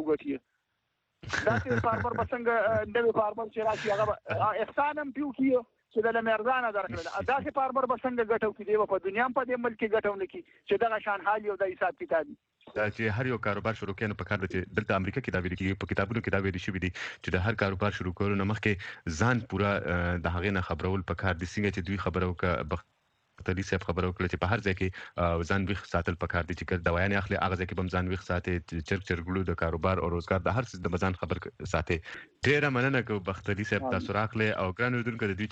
وګټي دا چې فارمر بسنګ د فارمر چې راشي هغه احسانم پیو کیو چې د لمرزانه درکړل دا چې فارمر بسنګ ګټو کې دی په دنیا په دې ملک کې ګټو نه کی چې دا شان حال یو د حساب کتاب دا چې هر یو کاروبار شروع کړي نو په کار چې دلته امریکا کې دا ویل کېږي په کتابونو کې دا ویل شوی دی چې د هر کاروبار شروع کولو نه مخکې ځان پورا د هغه نه خبرول په کار دي څنګه چې دوی خبرو کا تلی صاحب خبرو کړل چې په هر ځای کې ځان ویښ ساتل پکار دي چې د ویانې اخلي هغه ځای کې بم ځان ویښ ساتي چرګړو د کاروبار او روزګار د هر څه د ځان خبر ساتي ډیره مننه کو بختلی صاحب تاسو راغله او ګران ودونکو د دوی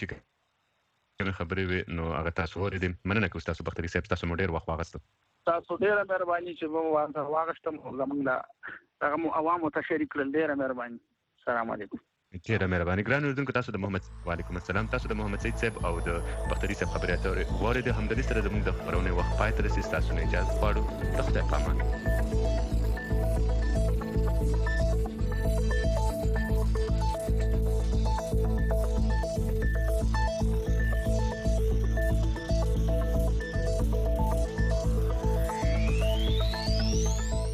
چې خبرې وي نو هغه تاسو ورته مننه کو تاسو بختلی صاحب تاسو ډیر وخت واغستو تاسو ډیره مهرباني چې مو واغشتم زمونږ هغه عوامو ته شریک کړل ډیره مهرباني السلام علیکم ډیره مهرباني ګران اردوونکو تاسو د محمد وعلیکم السلام تاسو د محمد سید صاحب او د بختري صاحب خبرې اترې واورېدې همدلته زموږ د خبرونې وخت پای ته رسېږي تاسو نه اجازه غواړو د خدای په امان